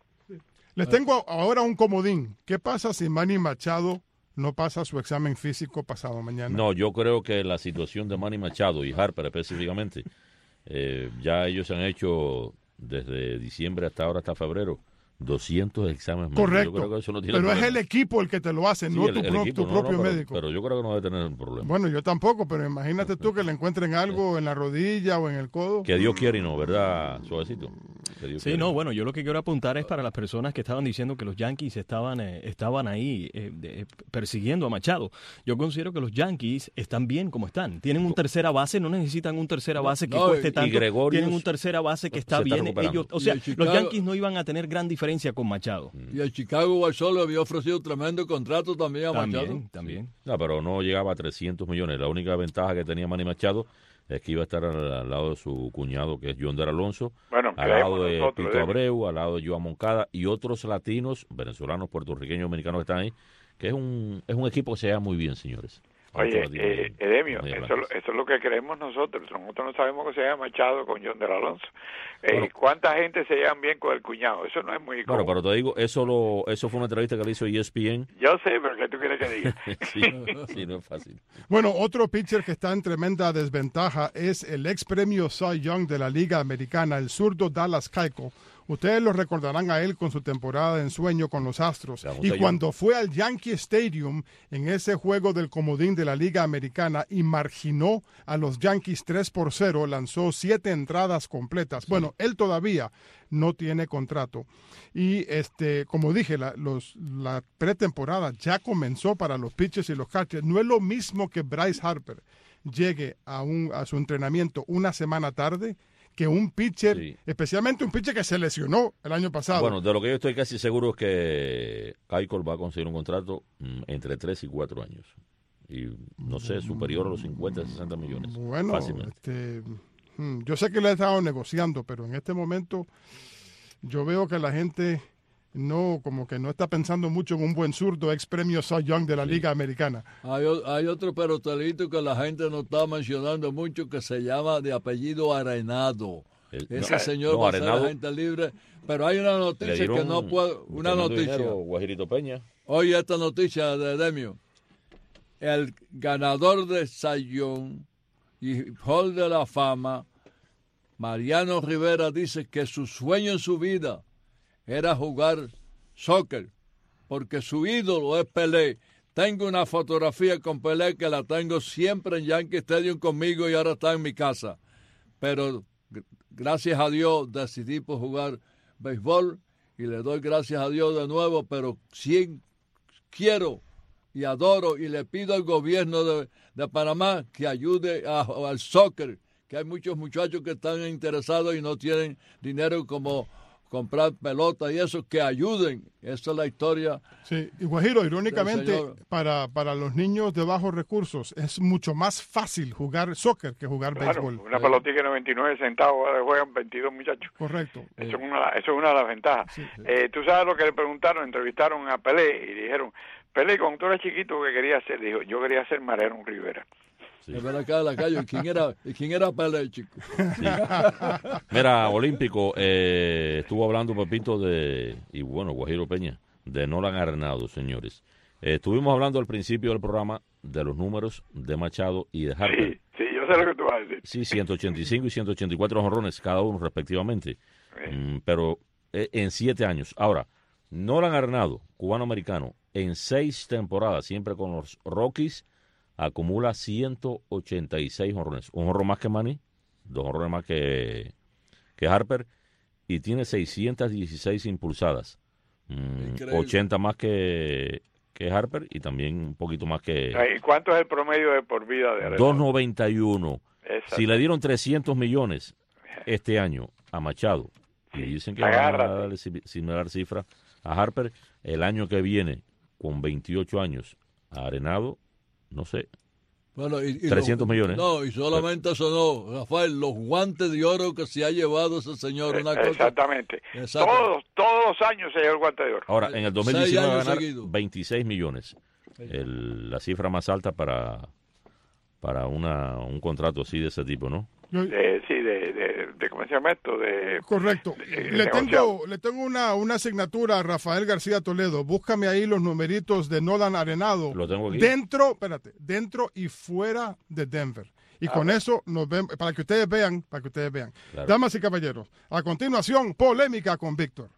S4: Les tengo ahora un comodín. ¿Qué pasa si Manny Machado no pasa su examen físico pasado mañana?
S7: No, yo creo que la situación de Manny Machado y Harper específicamente, eh, ya ellos han hecho desde diciembre hasta ahora, hasta febrero, doscientos exámenes médicos.
S4: Correcto,
S7: Yo creo que eso no tiene
S4: pero
S7: problema.
S4: es el equipo el que te lo hace,
S7: Sí,
S4: no
S7: el-
S4: tu,
S7: el
S4: pro-
S7: equipo,
S4: tu
S7: no, no,
S4: propio
S7: pero-
S4: médico.
S7: Pero yo creo que no debe tener un problema.
S4: Bueno, yo tampoco, pero imagínate tú que le encuentren algo en la rodilla o en el codo.
S7: Que Dios quiere y no, ¿verdad? Suavecito. Que Dios
S3: Sí,
S7: quiere.
S3: no, bueno, yo lo que quiero apuntar es para las personas que estaban diciendo que los Yankees estaban, eh, estaban ahí eh, de- persiguiendo a Machado. Yo considero que los Yankees están bien como están. Tienen un tercera base, no necesitan un tercera base que
S7: No,
S3: cueste
S7: y
S3: tanto.
S7: Gregorius
S3: Tienen un tercera base que está
S7: se está
S3: bien.
S7: recuperando.
S3: Ellos, o sea,
S9: Y el
S3: los
S9: Chicago-
S3: Yankees no iban a tener gran diferencia con Machado.
S9: Y el Chicago White Sox le había ofrecido tremendo contrato también a Machado.
S3: También, también.
S7: No, pero no llegaba a trescientos millones. La única ventaja que tenía Manny Machado es que iba a estar al, al lado de su cuñado, que es Yonder Alonso,
S5: Bueno,
S7: al lado
S5: creemos
S7: de
S5: nosotros,
S7: Pito
S5: Edwin.
S7: Abreu, al lado de Joan Moncada y otros latinos, venezolanos, puertorriqueños, dominicanos que están ahí, que es un, es un equipo que se lleva muy bien, señores.
S5: Oye,
S7: Otros latinos
S5: eh,
S7: muy-
S5: Edemio,
S7: muy
S5: eso,
S7: adelante.
S5: eso es lo que creemos nosotros. Nosotros no sabemos que se llama Machado con John de Alonso. Eh,
S7: Bueno.
S5: ¿Cuánta gente se llevan bien con el cuñado? Eso no es muy
S7: Bueno,
S5: común.
S7: pero te digo, eso lo, eso fue una entrevista que le hizo E S P N.
S5: Yo sé, pero ¿qué tú quieres que diga?
S7: sí, sí, no es fácil.
S4: Bueno, otro pitcher que está en tremenda desventaja es el ex premio Cy Young de la Liga Americana, el zurdo Dallas Keuchel. Ustedes lo recordarán a él con su temporada de ensueño con los Astros.
S7: Vamos
S4: Y
S7: allá.
S4: cuando fue al Yankee Stadium en ese juego del comodín de la Liga Americana y marginó a los Yankees tres por cero, lanzó siete entradas completas. Bueno, él todavía no tiene contrato. Y este, como dije, la, los, la pretemporada ya comenzó para los pitchers y los catchers. No es lo mismo que Bryce Harper llegue a, un, a su entrenamiento una semana tarde que un pitcher,
S7: Sí.
S4: especialmente un pitcher que se lesionó el año pasado.
S7: Bueno, de lo que yo estoy casi seguro es que Keuchel va a conseguir un contrato mm, entre tres y cuatro años. Y no sé, superior a los cincuenta, sesenta millones.
S4: Bueno,
S7: Fácilmente.
S4: este, mm, yo sé que le he estado negociando, pero en este momento yo veo que la gente no, como que no está pensando mucho en un buen zurdo ex premio Cy Young de la Liga Americana.
S9: Hay, o- hay otro peloterito que la gente no está mencionando mucho que se llama de apellido Arenado.
S7: El-
S9: Ese
S7: no,
S9: señor
S7: no,
S9: va a ser
S7: Arenado
S9: agente libre. Pero hay una
S7: le
S9: noticia
S7: dieron
S9: que no puedo...
S7: un
S9: Una
S7: tremendo
S9: noticia.
S7: dinero, Guajirito Peña.
S9: Oye, esta noticia de Demio. El ganador de Sayón y Hall de la Fama, Mariano Rivera, dice que su sueño en su vida era jugar soccer, porque su ídolo es Pelé. Tengo una fotografía con Pelé que la tengo siempre en Yankee Stadium conmigo y ahora está en mi casa. Pero gr- gracias a Dios decidí por jugar béisbol y le doy gracias a Dios de nuevo, pero sí quiero y adoro y le pido al gobierno de, de Panamá que ayude a- al soccer, que hay muchos muchachos que están interesados y no tienen dinero como comprar pelotas y eso, que ayuden. Esa es la historia.
S4: Sí, y Guajiro, irónicamente,
S9: del señor.
S4: para, para los niños de bajos recursos es mucho más fácil jugar soccer que jugar
S5: Claro,
S4: béisbol.
S5: una pelotita de noventa y nueve centavos, ahora juegan veintidós muchachos.
S4: Correcto.
S5: Eso, es una, eso es una de las ventajas. Eh, Tú sabes lo que le preguntaron, entrevistaron a Pelé y dijeron, Pelé, cuando tú eras chiquito, ¿qué querías hacer? Dijo, yo quería ser Mariano Rivera.
S9: Es verdad que la calle. ¿Quién era, ¿y quién era Pelé, chico?
S7: Mira, Olímpico, eh, estuvo hablando Pepito de, y bueno, Guajiro Peña, de Nolan Arenado, señores. Eh, estuvimos hablando al principio del programa de los números de Machado y de Harper.
S5: Sí, sí, yo sé lo que tú vas a decir.
S7: Sí, ciento ochenta y cinco y ciento ochenta y cuatro jonrones cada uno respectivamente. Mm, pero eh, en siete años. Ahora, Nolan Arenado, cubano-americano, en seis temporadas, siempre con los Rockies, acumula ciento ochenta y seis jonrones. Un jonrón más que Manny, dos jonrones más que, que Harper, y tiene seiscientas dieciséis impulsadas. Mm,
S5: Increíble.
S7: ochenta más que, que Harper y también un poquito más que...
S5: ¿Y cuánto es el promedio de por vida de Arenado?
S7: dos noventa y uno.
S5: Exacto.
S7: Si le dieron trescientos millones este año a Machado, y dicen que van a
S5: agárrate.
S7: darle si- similar cifra a Harper, el año que viene, con veintiocho años, a Arenado, no sé,
S9: Bueno, y, y
S7: trescientos
S9: lo-
S7: millones.
S9: No, y solamente eso no, Rafael, los guantes de oro que se ha llevado ese señor. Una cosa,
S5: Exactamente.
S9: Exacto.
S5: Todos, todos los años se lleva el guante de oro.
S7: Ahora, en el dos mil
S9: Seis
S7: diecinueve va a
S9: años
S7: ganar
S9: seguidos.
S7: veintiséis millones, el- la cifra más alta para, para una, un contrato así de ese tipo, ¿no?
S5: De, sí, de, de, de, ¿cómo se llama esto? De,
S4: Correcto.
S5: de- de
S4: Le
S5: negociado.
S4: tengo, le tengo una, una asignatura a Rafael García Toledo. Búscame ahí los numeritos de Nolan Arenado.
S7: Lo tengo aquí.
S4: Dentro, espérate, dentro y fuera de Denver. Y
S7: Ah,
S4: con
S7: bueno.
S4: eso nos vemos, para que ustedes vean, para que ustedes vean.
S7: Claro.
S4: Damas y caballeros, a continuación, polémica con Víctor.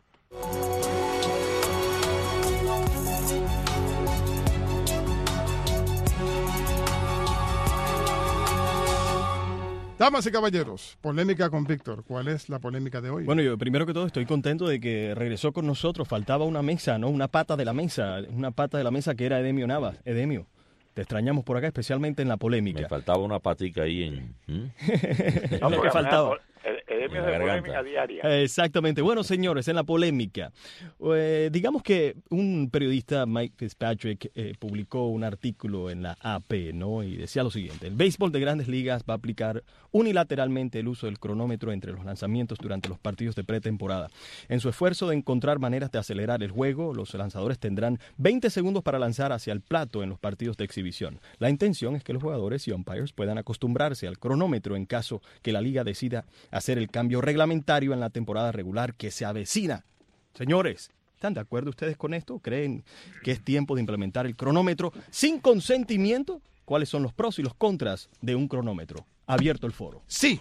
S4: Damas y caballeros, polémica con Víctor. ¿Cuál es la polémica de hoy?
S3: Bueno, yo primero que todo estoy contento de que regresó con nosotros. Faltaba una mesa, ¿no? Una pata de la mesa, una pata de la mesa que era Edemio Navas. Edemio, te extrañamos por acá, especialmente en la polémica.
S7: Me faltaba una patica ahí en... ¿hmm?
S3: Es lo que faltaba.
S5: El, el
S7: En
S5: Edemio
S7: la
S5: de
S7: garganta.
S5: polémica diaria.
S3: Exactamente. Bueno, señores, en la polémica, eh, digamos que un periodista, Mike Fitzpatrick, eh, publicó un artículo en la A P, ¿no? Y decía lo siguiente: el béisbol de Grandes Ligas va a aplicar unilateralmente el uso del cronómetro entre los lanzamientos durante los partidos de pretemporada. En su esfuerzo de encontrar maneras de acelerar el juego, los lanzadores tendrán veinte segundos para lanzar hacia el plato en los partidos de exhibición. La intención es que los jugadores y umpires puedan acostumbrarse al cronómetro en caso que la liga decida hacer el cambio reglamentario en la temporada regular que se avecina. Señores, ¿están de acuerdo ustedes con esto? ¿Creen que es tiempo de implementar el cronómetro sin consentimiento? ¿Cuáles son los pros y los contras de un cronómetro? Abierto el foro.
S4: Sí.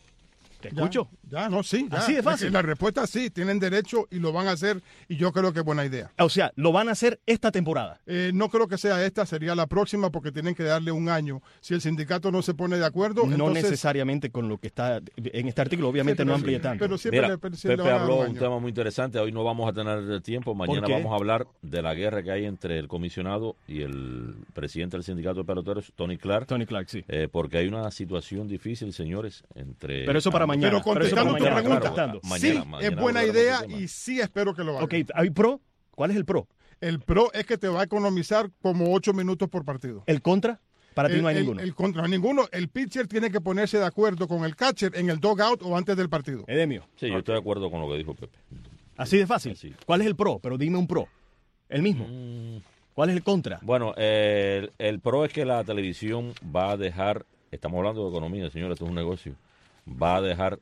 S3: ¿Te
S4: Ya,
S3: escucho?
S4: Ya, no, sí. ya.
S3: Así de fácil.
S4: La respuesta es sí, tienen derecho y lo van a hacer y yo creo que es buena idea.
S3: O sea, lo van a hacer esta temporada.
S4: Eh, no creo que sea esta, sería la próxima porque tienen que darle un año. Si el sindicato no se pone de acuerdo,
S3: No
S4: entonces...
S3: necesariamente con lo que está en este artículo, obviamente
S4: Sí,
S3: no
S4: pero
S3: amplía
S4: sí,
S3: tanto.
S4: pero siempre
S7: Mira,
S4: le- pero sí le
S7: Pepe
S4: van a dar
S7: habló
S4: un
S7: un
S4: año.
S7: tema muy interesante. Hoy no vamos a tener tiempo. Mañana
S3: qué?
S7: vamos a hablar de la guerra que hay entre el comisionado y el presidente del sindicato de peloteros, Tony Clark.
S3: Tony Clark, sí.
S7: Eh, porque hay una situación difícil, señores, entre...
S3: Pero eso para mañana.
S4: Pero contestando tu
S3: mañana,
S4: pregunta,
S3: claro,
S7: mañana,
S4: sí,
S7: mañana
S4: es buena
S7: hablaremos
S4: idea
S7: del tema.
S4: y sí espero que lo hagan.
S3: Ok, ¿hay pro? ¿Cuál es el pro?
S4: El pro es que te va a economizar como ocho minutos por partido.
S3: ¿El contra? Para ti
S4: el,
S3: no hay
S4: el-
S3: ninguno.
S4: El contra, no hay ninguno. El pitcher tiene que ponerse de acuerdo con el catcher en el dugout o antes del partido.
S3: Edemio.
S7: Sí, yo estoy de acuerdo con lo que dijo Pepe.
S3: Así de fácil. ¿Cuál es el pro? Pero dime un pro. El mismo. ¿Cuál es el contra?
S7: Bueno, eh, el, el pro es que la televisión va a dejar, estamos hablando de economía, señores, esto es un negocio, va a dejar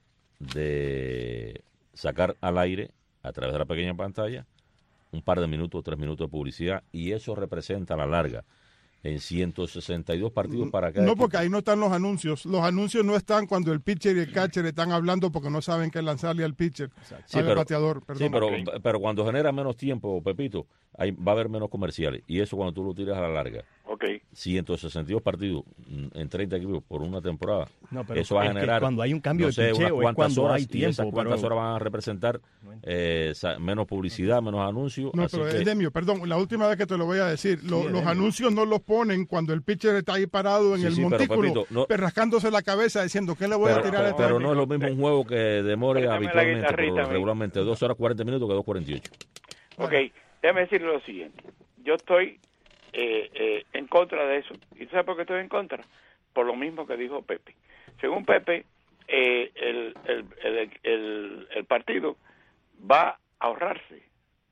S7: de sacar al aire, a través de la pequeña pantalla, un par de minutos, tres minutos de publicidad, y eso representa a la larga en ciento sesenta y dos partidos para cada
S4: No,
S7: equipo.
S4: porque ahí no están los anuncios. Los anuncios no están cuando el pitcher y el catcher están hablando porque no saben qué lanzarle al pitcher,
S7: Sí,
S4: al
S7: pero,
S4: bateador.
S7: sí,
S4: Perdón.
S7: pero,
S4: Ok.
S7: pero cuando genera menos tiempo, Pepito, ahí va a haber menos comerciales. Y eso cuando tú lo tiras a la larga.
S5: Okay.
S7: ciento sesenta y dos partidos en treinta equipos por una temporada.
S3: No, pero
S7: eso va a
S3: es que
S7: generar.
S3: cuando hay un cambio
S7: no
S3: de
S7: sé,
S3: picheo,
S7: unas
S3: es
S7: cuantas
S3: cuando
S7: horas,
S3: hay
S7: y esas
S3: tiempo,
S7: cuantas
S3: pero-
S7: horas van a representar eh, sa- menos publicidad, menos anuncios.
S4: No,
S7: así
S4: pero
S7: que-
S4: Edemio, perdón, la última vez que te lo voy a decir, lo-
S7: Sí,
S4: los
S7: Edemio.
S4: anuncios no los ponen cuando el pitcher está ahí parado en
S7: Sí,
S4: el
S7: sí, pero,
S4: montículo,
S7: Pepito, no-
S4: perrascándose la cabeza diciendo, ¿qué le voy
S7: pero,
S4: a tirar a
S7: pero-
S4: este
S7: pero
S4: hombre?
S7: no es lo mismo un juego que demore
S5: Préstame la
S7: habitualmente,
S5: guitarrita,
S7: pero
S5: amigo.
S7: regularmente dos horas cuarenta minutos que dos cuarenta y ocho.
S5: Ok, déjame decirle lo siguiente. Yo estoy eh, eh, en contra de eso. ¿Y sabes por qué estoy en contra? Por lo mismo que dijo Pepe. Según Pepe, eh, el, el, el, el, el partido va a ahorrarse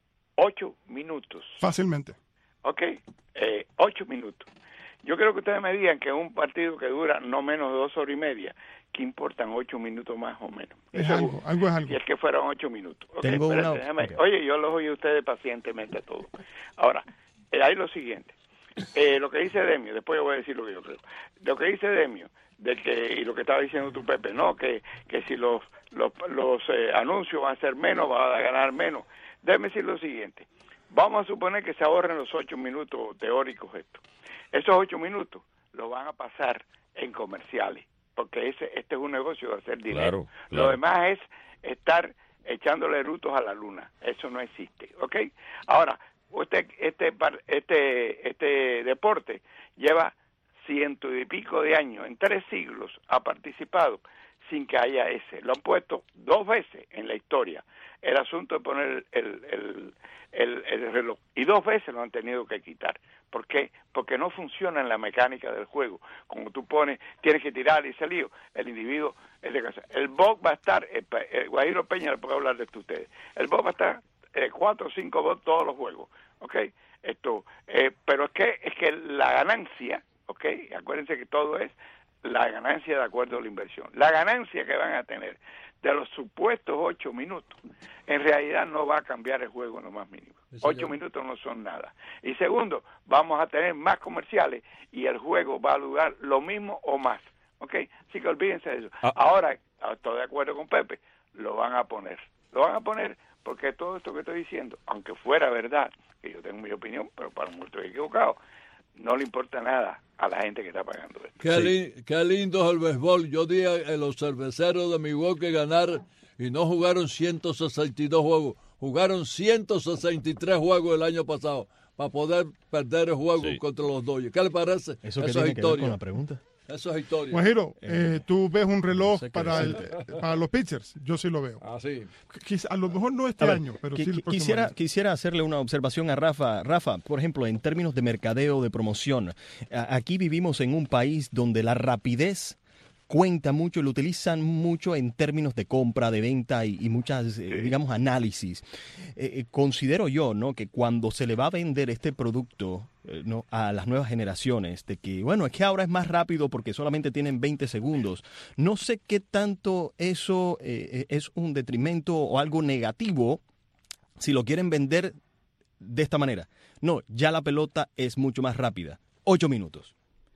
S5: ocho minutos.
S4: Fácilmente.
S5: Ok, eh, ocho minutos. Yo creo que ustedes me digan que un partido que dura no menos de dos horas y media, que importan ocho minutos más o menos.
S4: Es
S5: Eso
S4: algo, algo es algo.
S5: Si es que fueron ocho minutos. Ok,
S3: Tengo
S5: espérate,
S3: una-
S5: déjame-
S3: ok.
S5: Oye, yo los oí a ustedes pacientemente a todos. Ahora, eh, hay lo siguiente. Eh, lo que dice Demio, después yo voy a decir lo que yo creo. Lo que dice Demio, de que, y lo que estaba diciendo tu Pepe, no, que, que si los, los, los eh, anuncios van a ser menos, van a ganar menos. Déjeme decir lo siguiente. Vamos a suponer que se ahorren los ocho minutos teóricos estos. Esos ocho minutos los van a pasar en comerciales, porque ese este es un negocio de hacer dinero.
S7: Claro, claro.
S5: Lo demás es estar echándole erutos a la luna. Eso no existe, ¿ok? Ahora, usted este par- este este deporte lleva ciento y pico de años, en tres siglos ha participado sin que haya ese. Lo han puesto dos veces en la historia, el asunto de poner el, el, el, el reloj, y dos veces lo han tenido que quitar. ¿Por qué? Porque no funciona en la mecánica del juego. Como tú pones, tienes que tirar y salir, el individuo es de casa. El box va a estar, el, el Guajiro Peña, le puedo hablar de esto a ustedes, el box va a estar eh, cuatro o cinco box todos los juegos, ¿ok? Esto, eh, pero es que, es que la ganancia, ¿ok? Acuérdense que todo es la ganancia de acuerdo a la inversión. La ganancia que van a tener de los supuestos ocho minutos, en realidad no va a cambiar el juego en lo más mínimo. Ocho minutos no son nada. Y segundo, vamos a tener más comerciales y el juego va a durar lo mismo o más. ¿Ok? Así que olvídense de eso.
S7: Ah.
S5: Ahora, estoy de acuerdo con Pepe, lo van a poner. Lo van a poner porque todo esto que estoy diciendo, aunque fuera verdad, que yo tengo mi opinión, pero para muchos estoy equivocado, no le importa nada a la gente que está pagando esto.
S9: Qué, li- qué lindo es el béisbol. Yo di a a los cerveceros de Milwaukee ganar y no jugaron ciento sesenta y dos juegos. Jugaron ciento sesenta y tres juegos el año pasado para poder perder el juego
S7: Sí.
S9: contra los Dodgers. ¿Qué le parece?
S3: ¿Eso qué
S9: es
S3: tiene que ver
S9: historia.
S3: con la pregunta?
S9: Eso es historia.
S4: Guajiro, eh, tú ves un reloj
S3: sé qué
S4: para, el-
S3: decirte.
S4: para los pitchers. Yo sí lo veo.
S9: Ah, sí.
S4: Quizá- a lo mejor no este
S3: A ver,
S4: año, pero
S3: qui-
S4: sí el
S3: qui-
S4: próximo
S3: quisiera,
S4: año.
S3: quisiera hacerle una observación a Rafa. Rafa, por ejemplo, en términos de mercadeo, de promoción, a- aquí vivimos en un país donde la rapidez cuenta mucho y lo utilizan mucho en términos de compra, de venta y, y muchas, eh, digamos, análisis. Eh, eh, considero yo, ¿no?, que cuando se le va a vender este producto eh, ¿no?, a las nuevas generaciones, de que, bueno, es que ahora es más rápido porque solamente tienen veinte segundos, no sé qué tanto eso eh, es un detrimento o algo negativo si lo quieren vender de esta manera. No, ya la pelota es mucho más rápida. Ocho minutos.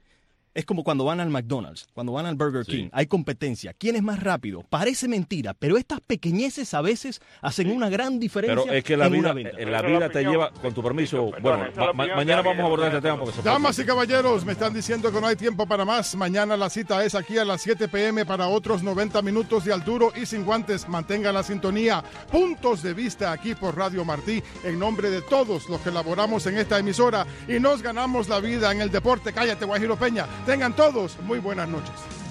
S3: Es como cuando van al McDonald's, cuando van al Burger
S7: Sí.
S3: King. Hay competencia. ¿Quién es más rápido? Parece mentira, pero estas pequeñeces a veces hacen una gran diferencia
S7: Pero es que la
S3: en una
S7: vida,
S3: venta.
S7: eh, la vida te lleva, con tu permiso, bueno, ma- ma- mañana vamos a abordar este tema porque se puede-
S4: Damas y caballeros, me están diciendo que no hay tiempo para más. Mañana la cita es aquí a las siete p m para otros noventa minutos de Alturo y sin guantes. Mantenga la sintonía. Puntos de vista aquí por Radio Martí, en nombre de todos los que laboramos en esta emisora y nos ganamos la vida en el deporte. Cállate, Guajiro Peña. Tengan todos muy buenas noches.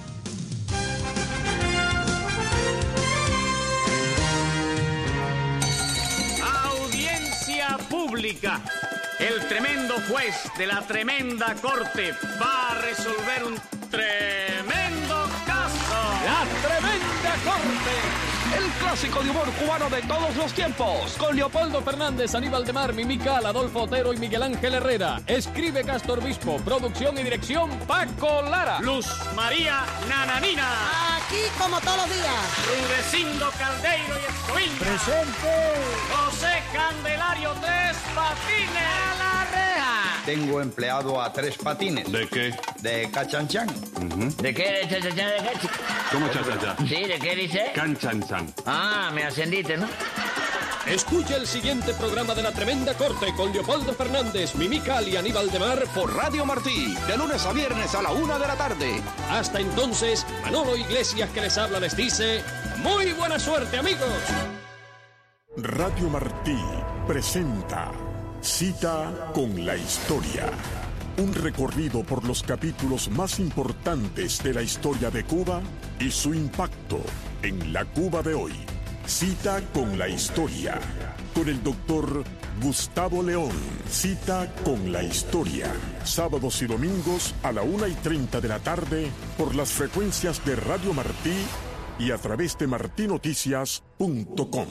S2: Audiencia pública. El tremendo juez de la tremenda corte va a resolver un tremendo caso.
S14: La Tremenda Corte, el clásico de humor cubano de todos los tiempos, con Leopoldo Fernández, Aníbal de Mar, Mimical, Adolfo Otero y Miguel Ángel Herrera. Escribe Castor Bispo, producción y dirección Paco Lara.
S2: Luz María Nananina.
S1: aquí como todos los días.
S2: Rudecindo Caldeiro y Escoviña.
S1: Presente.
S2: José Candelario Tres Patines.
S1: A la reja.
S16: Tengo empleado a Tres Patines.
S17: ¿De qué?
S16: De Cachanchan.
S17: Uh-huh.
S18: ¿De qué? ¿De chachacha de qué?
S17: ¿Cómo chachacha?
S18: Sí, ¿de qué dice?
S17: Canchanchan.
S18: Ah, me ascendiste, ¿no?
S14: Escucha el siguiente programa de La Tremenda Corte con Leopoldo Fernández, Mimical y Aníbal de Mar
S19: por Radio Martí, de lunes a viernes a la una de la tarde.
S14: Hasta entonces, Manolo Iglesias que les habla les dice, ¡muy buena suerte, amigos!
S26: Radio Martí presenta Cita con la Historia. Un recorrido por los capítulos más importantes de la historia de Cuba y su impacto en la Cuba de hoy. Cita con la Historia, con el doctor Gustavo León. Cita con la Historia, sábados y domingos a la una y treinta de la tarde por las frecuencias de Radio Martí y a través de martí noticias punto com.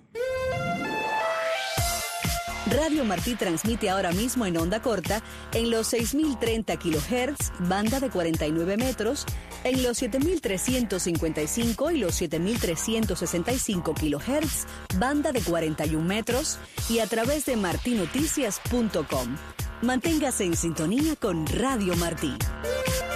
S27: Radio Martí transmite ahora mismo en onda corta en los seis mil treinta kilohertz, banda de cuarenta y nueve metros, en los siete mil trescientos cincuenta y cinco y los siete mil trescientos sesenta y cinco kilohertz, banda de cuarenta y un metros, y a través de martí noticias punto com. Manténgase en sintonía con Radio Martí.